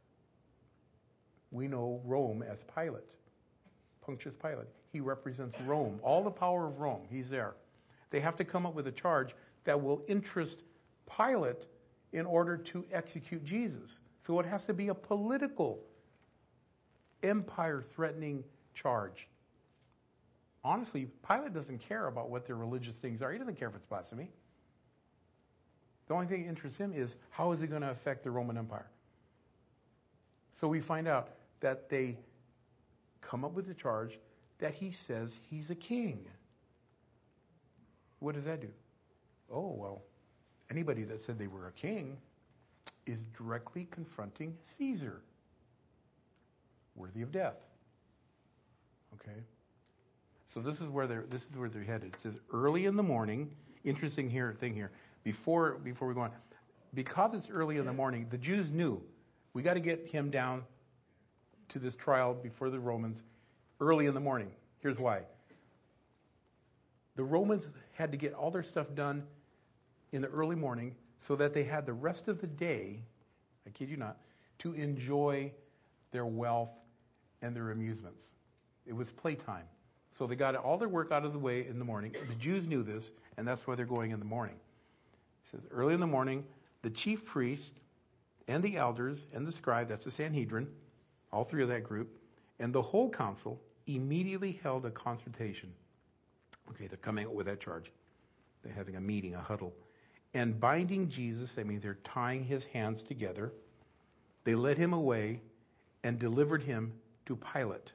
[SPEAKER 1] We know Rome as Pilate, Pontius Pilate. He represents Rome, all the power of Rome. He's there. They have to come up with a charge that will interest Pilate in order to execute Jesus. So it has to be a political, empire-threatening charge. Honestly, Pilate doesn't care about what their religious things are. He doesn't care if it's blasphemy. The only thing that interests him is how is it going to affect the Roman Empire? So we find out that they come up with a charge that he says he's a king. What does that do? Oh, well, anybody that said they were a king is directly confronting Caesar, worthy of death. Okay? So this is where they're this is where they're headed. It says early in the morning. Interesting here thing here. Before before we go on, because it's early in the morning, the Jews knew we got to get him down to this trial before the Romans early in the morning. Here's why. The Romans had to get all their stuff done in the early morning so that they had the rest of the day, I kid you not, to enjoy their wealth and their amusements. It was playtime. So they got all their work out of the way in the morning. The Jews knew this, and that's why they're going in the morning. It says, early in the morning, the chief priest and the elders and the scribe, that's the Sanhedrin, all three of that group, and the whole council immediately held a consultation. Okay, they're coming up with that charge. They're having a meeting, a huddle. And binding Jesus, that means they're tying his hands together, they led him away and delivered him to Pilate.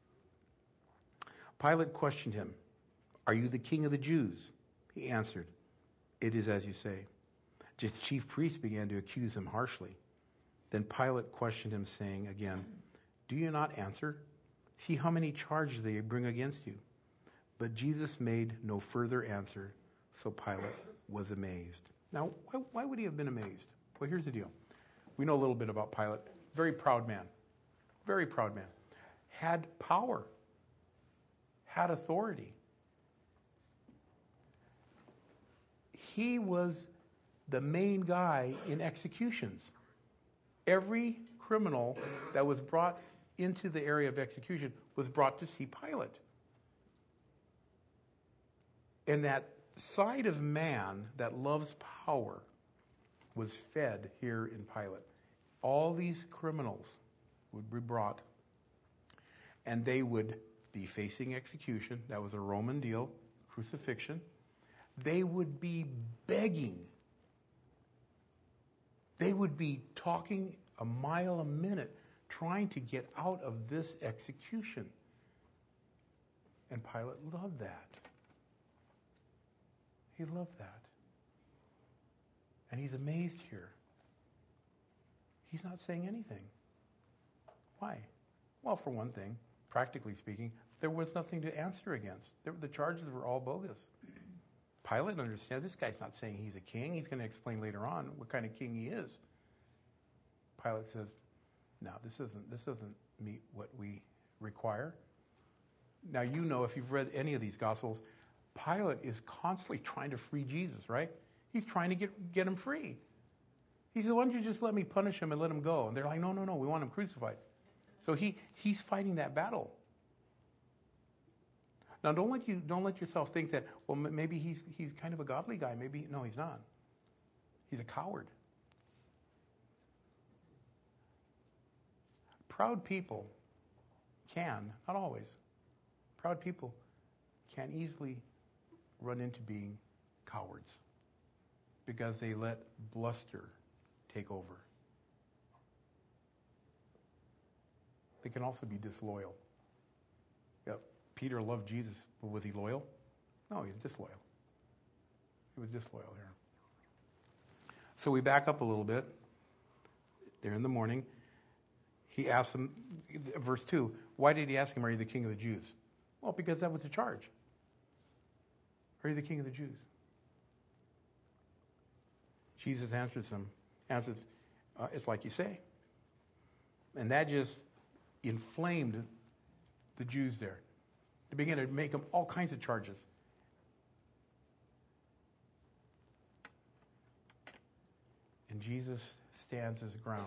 [SPEAKER 1] Pilate questioned him, "Are you the king of the Jews?" He answered, "It is as you say." The chief priests began to accuse him harshly. Then Pilate questioned him, saying again, "Do you not answer? See how many charges they bring against you." But Jesus made no further answer, so Pilate was amazed. Now, why, why would he have been amazed? Well, here's the deal. We know a little bit about Pilate. Very proud man. Very proud man. Had power. Had authority. He was the main guy in executions. Every criminal that was brought into the area of execution was brought to see Pilate. And that side of man that loves power was fed here in Pilate. All these criminals would be brought, and they would be facing execution. That was a Roman deal, crucifixion. They would be begging. They would be talking a mile a minute, trying to get out of this execution. And Pilate loved that. He loved that. And he's amazed here. He's not saying anything. Why? Well, for one thing, practically speaking, there was nothing to answer against. There, the charges were all bogus. Pilate understands this guy's not saying he's a king. He's going to explain later on what kind of king he is. Pilate says, "No, this isn't. This isn't meet what we require. Now, you know, if you've read any of these Gospels, Pilate is constantly trying to free Jesus, right? He's trying to get, get him free. He said, why don't you just let me punish him and let him go? And they're like, no, no, no, we want him crucified. So he, he's fighting that battle. Now, don't let you don't let yourself think that, well, maybe he's he's kind of a godly guy. Maybe, no, he's not. He's a coward. Proud people can, not always, proud people can easily run into being cowards because they let bluster take over. They can also be disloyal. Yep. Peter loved Jesus, but was he loyal? No, he's disloyal. He was disloyal here. So we back up a little bit. There in the morning, he asked him, verse two, why did he ask him, are you the king of the Jews? Well, because that was the charge. Are you the king of the Jews? Jesus answers him, answers, uh, it's like you say. And that just inflamed the Jews there. They began to make them all kinds of charges. And Jesus stands his ground.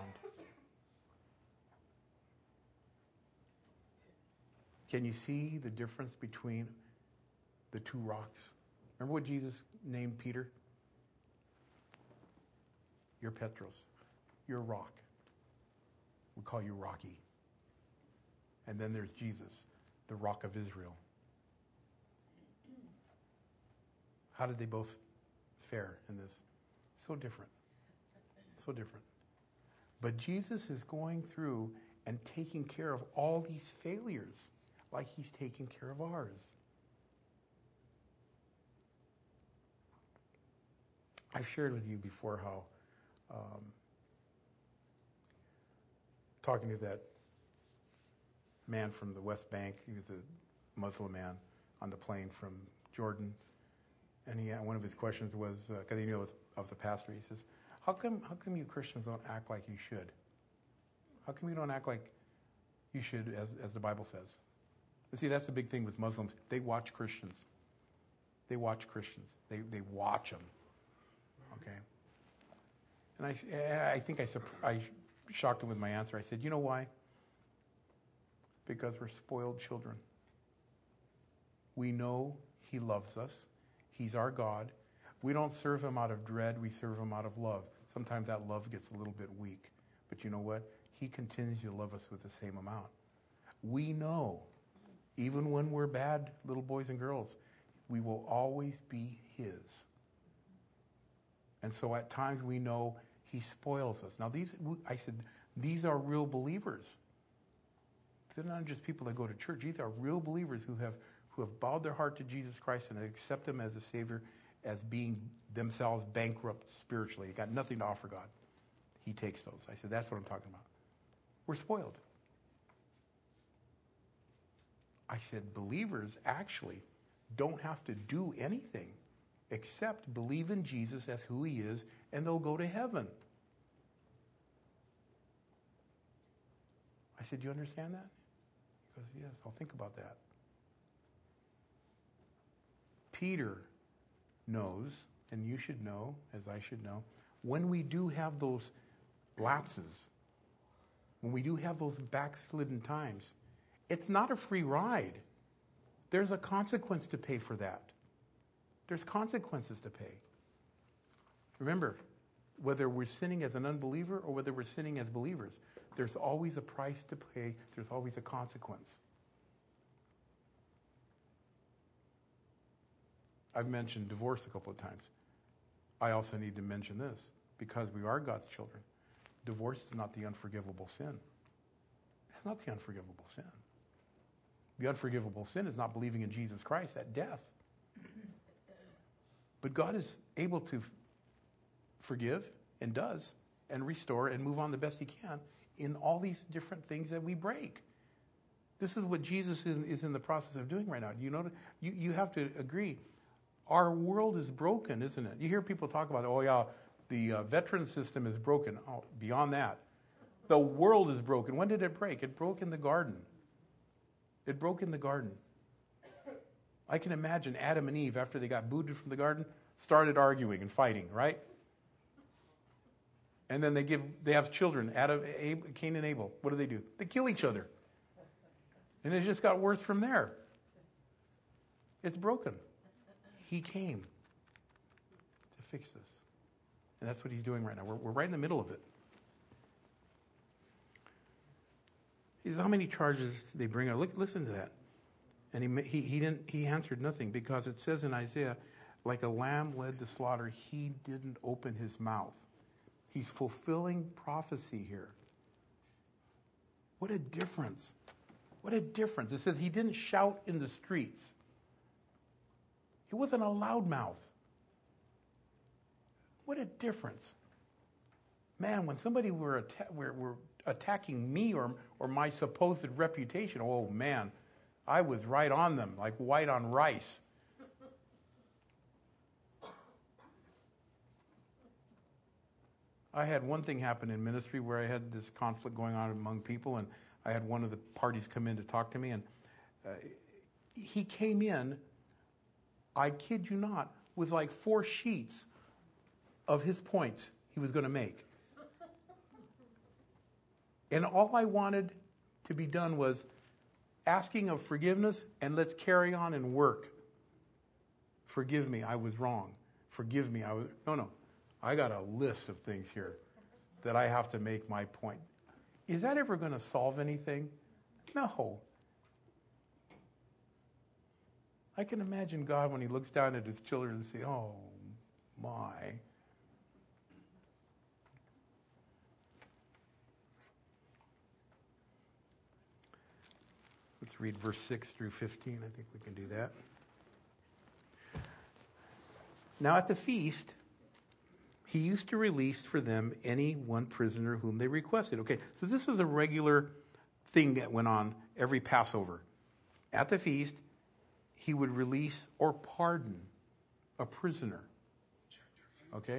[SPEAKER 1] Can you see the difference between the two rocks? Remember what Jesus named Peter? You're Petros. You're a rock. We call you Rocky. And then there's Jesus, the rock of Israel. How did they both fare in this? So different. So different. But Jesus is going through and taking care of all these failures like he's taking care of ours. I've shared with you before how um, talking to that man from the West Bank, he was a Muslim man on the plane from Jordan, and he one of his questions was, because uh, he knew of, of the pastor, he says, how come, how come you Christians don't act like you should? How come you don't act like you should as, as the Bible says? You see, that's the big thing with Muslims. They watch Christians. They watch Christians. They they watch them. Okay? And I, I think I, I shocked him with my answer. I said, you know why? Because we're spoiled children. We know he loves us. He's our God. We don't serve him out of dread. We serve him out of love. Sometimes that love gets a little bit weak. But you know what? He continues to love us with the same amount. We know, even when we're bad little boys and girls, we will always be his. And so at times we know he spoils us. Now these, I said, these are real believers. They're not just people that go to church. These are real believers who have who have bowed their heart to Jesus Christ and accept him as a Savior, as being themselves bankrupt spiritually. Got nothing to offer God. He takes those. I said, that's what I'm talking about. We're spoiled. I said, believers actually don't have to do anything except believe in Jesus as who he is, and they'll go to heaven. I said, do you understand that? He goes, yes, I'll think about that. Peter knows, and you should know, as I should know, when we do have those lapses, when we do have those backslidden times, it's not a free ride. There's a consequence to pay for that. There's consequences to pay. Remember, whether we're sinning as an unbeliever or whether we're sinning as believers, there's always a price to pay. There's always a consequence. I've mentioned divorce a couple of times. I also need to mention this. Because we are God's children, divorce is not the unforgivable sin. It's not the unforgivable sin. The unforgivable sin is not believing in Jesus Christ at death. But God is able to forgive, and does, and restore and move on the best he can in all these different things that we break. This is what Jesus is, is in the process of doing right now. You know, you, you have to agree. Our world is broken, isn't it? You hear people talk about, oh yeah, the uh, veteran system is broken. Oh, beyond that, The world is broken. When did it break? It broke in the garden. It broke in the garden. I can imagine Adam and Eve, after they got booted from the garden, started arguing and fighting, right? And then they give they have children, Adam, Abe, Cain and Abel. What do they do? They kill each other. And it just got worse from there. It's broken. He came to fix this. And that's what he's doing right now. We're, we're right in the middle of it. He says, how many charges did they bring out? Look, listen to that. And he, he, he didn't. He answered nothing, because it says in Isaiah, like a lamb led to slaughter, he didn't open his mouth. He's fulfilling prophecy here. What a difference. What a difference. It says he didn't shout in the streets. He wasn't a loudmouth. What a difference. Man, when somebody were, atta- were, were attacking me or, or my supposed reputation, oh man, I was right on them, like white on rice. I had one thing happen in ministry where I had this conflict going on among people, and I had one of the parties come in to talk to me, and uh, he came in, I kid you not, with like four sheets of his points he was going to make. And all I wanted to be done was asking of forgiveness, and let's carry on and work. Forgive me, I was wrong. Forgive me, I was... No, no. I got a list of things here that I have to make my point. Is that ever going to solve anything? No. I can imagine God when he looks down at his children and say, oh, my. Let's read verse six through fifteen. I think we can do that. Now at the feast, he used to release for them any one prisoner whom they requested. Okay, so this was a regular thing that went on every Passover. At the feast, he would release or pardon a prisoner. Okay?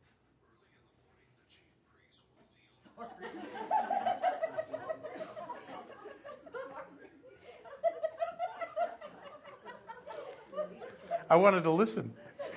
[SPEAKER 1] I wanted to listen.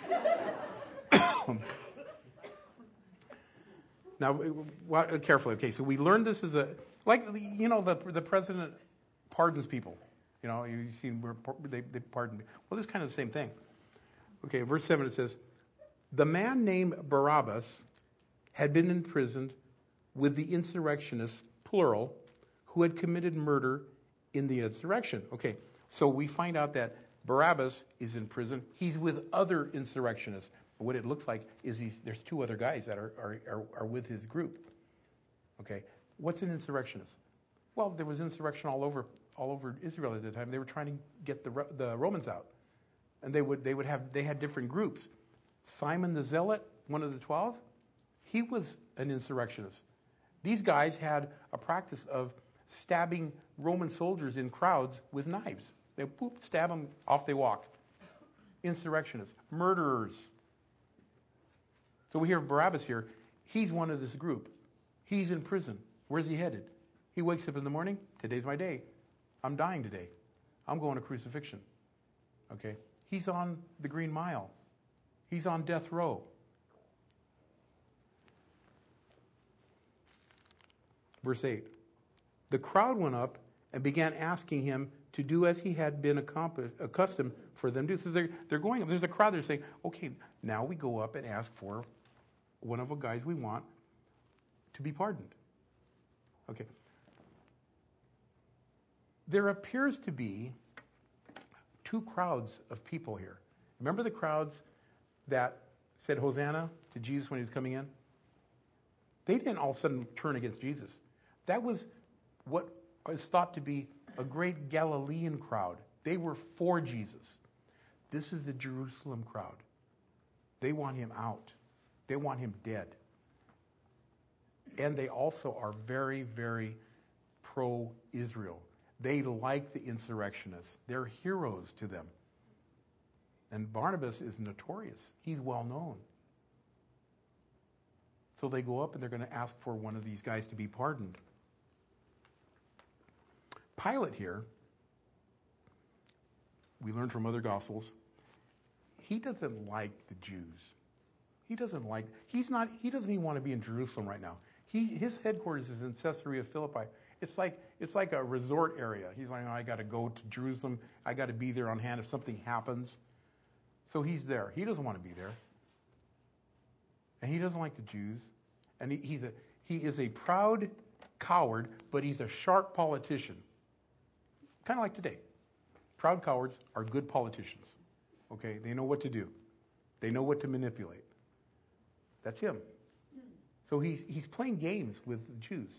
[SPEAKER 1] Now, carefully. Okay, so we learned this as a, like, you know, the the president pardons people. You know, you've seen where they, they pardon. Well, this is kind of the same thing. Okay, verse seven, it says, the man named Barabbas had been imprisoned with the insurrectionists, plural, who had committed murder in the insurrection. Okay, so we find out that Barabbas is in prison. He's with other insurrectionists. What it looks like is he's, there's two other guys that are, are, are, are with his group. Okay, what's an insurrectionist? Well, there was insurrection all over all over Israel at the time. They were trying to get the the Romans out, and they would they would have they had different groups. Simon the Zealot, one of the twelve, he was an insurrectionist. These guys had a practice of stabbing Roman soldiers in crowds with knives. They whoop, stab them, off they walk. Insurrectionists, murderers. So we hear Barabbas here. He's one of this group. He's in prison. Where's he headed? He wakes up in the morning. Today's my day. I'm dying today. I'm going to crucifixion. Okay? He's on the Green Mile. He's on death row. Verse eight. The crowd went up and began asking him to do as he had been accustomed for them to do. So they're, they're going up. There's a crowd there saying, okay, now we go up and ask for one of the guys we want to be pardoned. Okay. There appears to be two crowds of people here. Remember the crowds that said Hosanna to Jesus when he was coming in? They didn't all of a sudden turn against Jesus. That was what is thought to be a great Galilean crowd. They were for Jesus. This is the Jerusalem crowd. They want him out. They want him dead. And they also are very, very pro-Israel. They like the insurrectionists. They're heroes to them. And Barnabas is notorious. He's well known. So they go up and they're going to ask for one of these guys to be pardoned. Pilate here, we learned from other Gospels, he doesn't like the Jews. He doesn't like, he's not, he doesn't even want to be in Jerusalem right now. He, his headquarters is in Caesarea Philippi. It's like, it's like a resort area. He's like, oh, I got to go to Jerusalem. I got to be there on hand if something happens. So he's there. He doesn't want to be there. And he doesn't like the Jews. And he, he's a, he is a proud coward, but he's a sharp politician. Kind of like today. Proud cowards are good politicians. Okay? They know what to do. They know what to manipulate. That's him. So he's he's playing games with the Jews.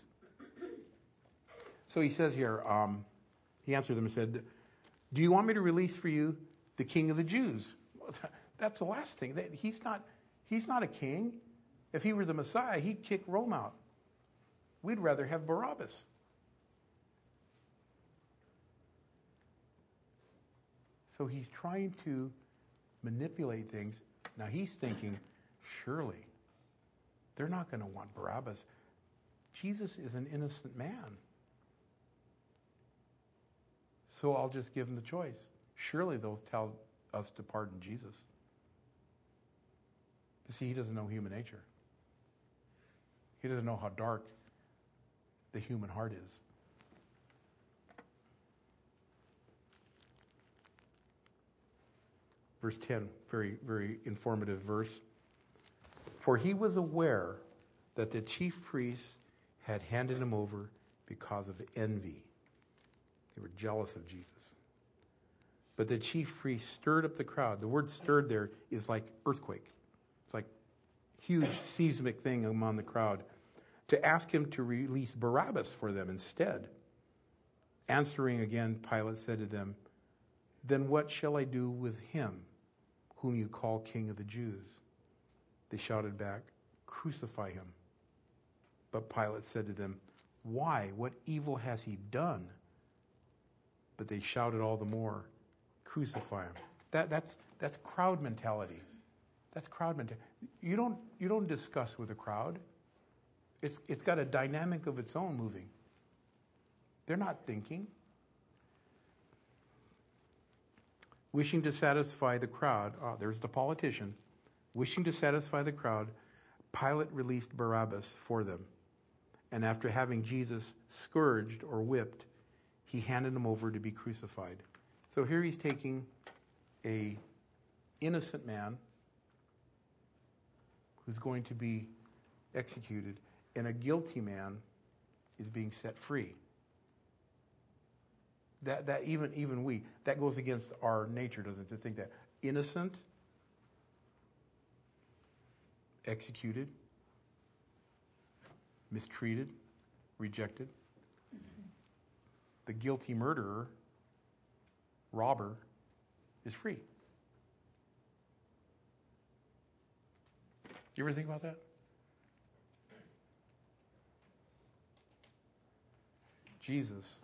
[SPEAKER 1] So he says here, um, he answered them and said, do you want me to release for you the king of the Jews? Well, that's the last thing. He's not, he's not a king. If he were the Messiah, he'd kick Rome out. We'd rather have Barabbas. So he's trying to manipulate things. Now he's thinking, surely they're not going to want Barabbas. Jesus is an innocent man. So I'll just give them the choice. Surely they'll tell us to pardon Jesus. You see, he doesn't know human nature. He doesn't know how dark the human heart is. Verse ten, very, very informative verse. For he was aware that the chief priests had handed him over because of envy. They were jealous of Jesus. But the chief priests stirred up the crowd. The word stirred there is like earthquake. It's like huge seismic thing among the crowd. To ask him to release Barabbas for them instead. Answering again, Pilate said to them, then what shall I do with him whom you call King of the Jews? They shouted back, crucify him. But Pilate said to them, why? What evil has he done? But they shouted all the more, crucify him. That, that's, that's crowd mentality. That's crowd mentality. You don't, you don't discuss with a crowd. It's, it's got a dynamic of its own moving. They're not thinking. Wishing to satisfy the crowd, oh, there's the politician. Wishing to satisfy the crowd, Pilate released Barabbas for them. And after having Jesus scourged or whipped, he handed him over to be crucified. So here he's taking a innocent man who's going to be executed, and a guilty man is being set free. That that even even we, that goes against our nature, doesn't it, to think that innocent, executed, mistreated, rejected. The guilty murderer, robber, is free. You ever think about that? Jesus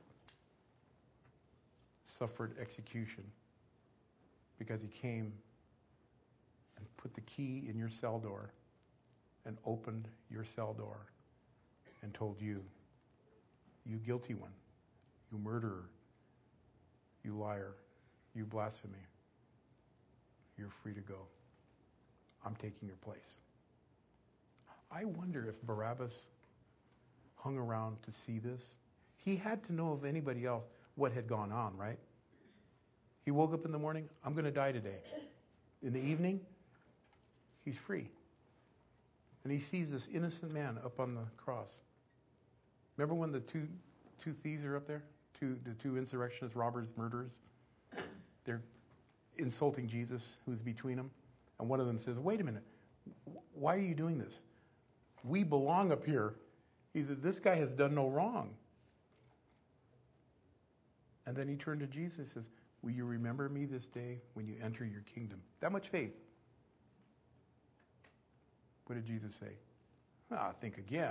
[SPEAKER 1] suffered execution because he came and put the key in your cell door and opened your cell door and told you, you guilty one, you murderer, you liar, you blasphemy, you're free to go. I'm taking your place. I wonder if Barabbas hung around to see this. He had to know of anybody else what had gone on, right? He woke up in the morning, I'm going to die today. In the evening, he's free. And he sees this innocent man up on the cross. Remember when the two two thieves are up there? Two, the two insurrectionists, robbers, murderers? They're insulting Jesus, who's between them. And one of them says, wait a minute, why are you doing this? We belong up here. He said, this guy has done no wrong. And then he turned to Jesus and says, will you remember me this day when you enter your kingdom? That much faith. What did Jesus say? Ah, think again.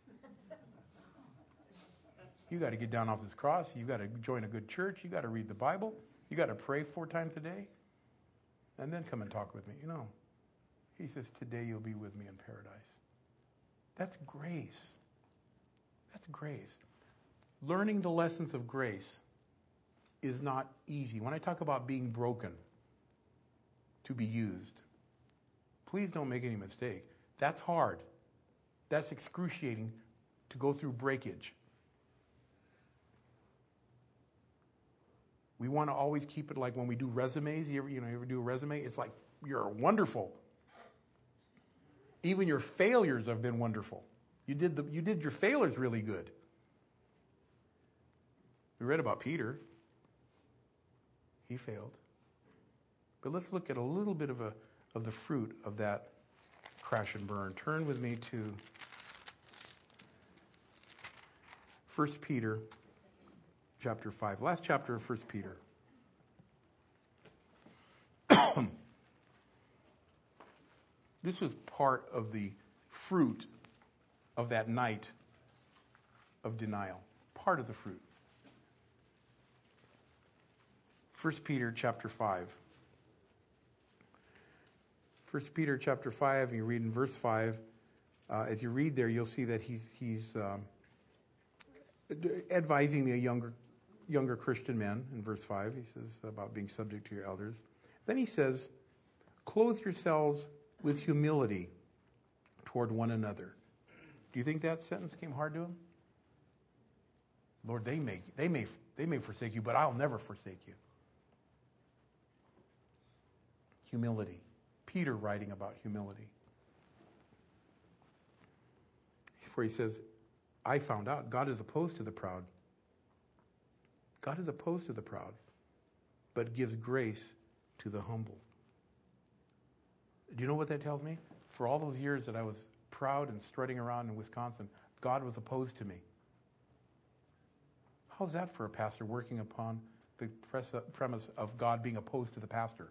[SPEAKER 1] You got to get down off this cross. You got to join a good church. You got to read the Bible. You got to pray four times a day. And then come and talk with me. You know, he says, today you'll be with me in paradise. That's grace. That's grace. Learning the lessons of grace is not easy. When I talk about being broken to be used, please don't make any mistake. That's hard. That's excruciating to go through breakage. We want to always keep it like when we do resumes. You ever, you know, you ever do a resume? It's like, you're wonderful. Even your failures have been wonderful. You did, the, you did your failures really good. We read about Peter. He failed. But let's look at a little bit of, a, of the fruit of that crash and burn. Turn with me to First Peter chapter five. Last chapter of First Peter. This was part of the fruit of that night of denial. Part of the fruit. First Peter chapter five. First Peter chapter five, you read in verse five. Uh, as you read there, you'll see that he's he's um, advising the younger younger Christian men in verse five. He says about being subject to your elders. Then he says, "Clothe yourselves with humility toward one another." Do you think that sentence came hard to him? Lord, they may they may they may forsake you, but I'll never forsake you. Humility. Peter writing about humility. Where he says, I found out God is opposed to the proud. God is opposed to the proud, but gives grace to the humble. Do you know what that tells me? For all those years that I was proud and strutting around in Wisconsin, God was opposed to me. How's that for a pastor working upon the premise of God being opposed to the pastor?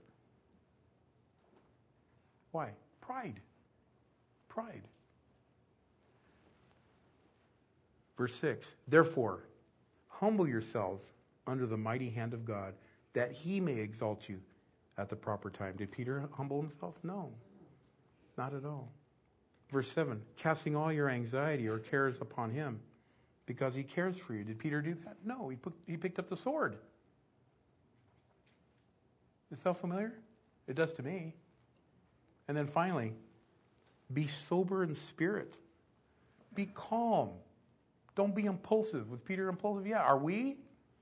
[SPEAKER 1] Why? Pride. Pride. Verse six, therefore, humble yourselves under the mighty hand of God, that he may exalt you at the proper time. Did Peter humble himself? No, not at all. Verse seven, casting all your anxiety or cares upon him, because he cares for you. Did Peter do that? No, he, put, he picked up the sword. Does it sound familiar? It does to me. And then finally, be sober in spirit. Be calm. Don't be impulsive. Was Peter impulsive? Yeah. Are we?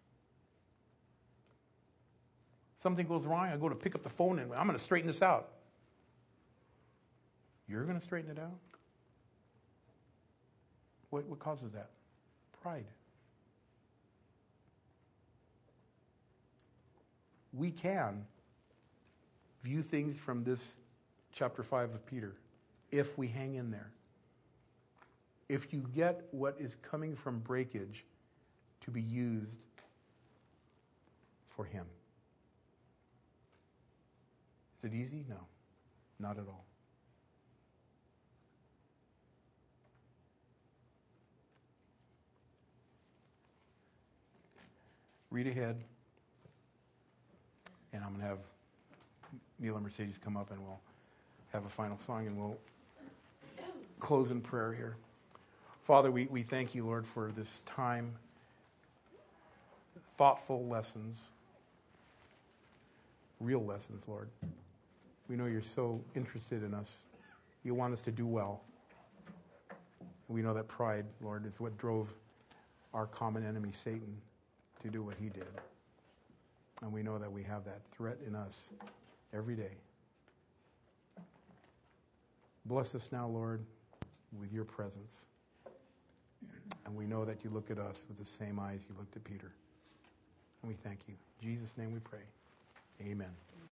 [SPEAKER 1] Something goes wrong, I go to pick up the phone and I'm going to straighten this out. You're going to straighten it out? What, what causes that? Pride. We can view things from this chapter five of Peter if we hang in there. If you get what is coming from breakage to be used for him. Is it easy? No, not at all. Read ahead, and I'm going to have Neil and Mercedes come up and we'll have a final song and we'll close in prayer here. Father, we, we thank you, Lord, for this time, thoughtful lessons, real lessons, Lord. We know you're so interested in us. You want us to do well. We know that pride, Lord, is what drove our common enemy, Satan, to do what he did. And we know that we have that threat in us every day. Bless us now, Lord, with your presence. And we know that you look at us with the same eyes you looked at Peter. And we thank you. In Jesus' name we pray. Amen.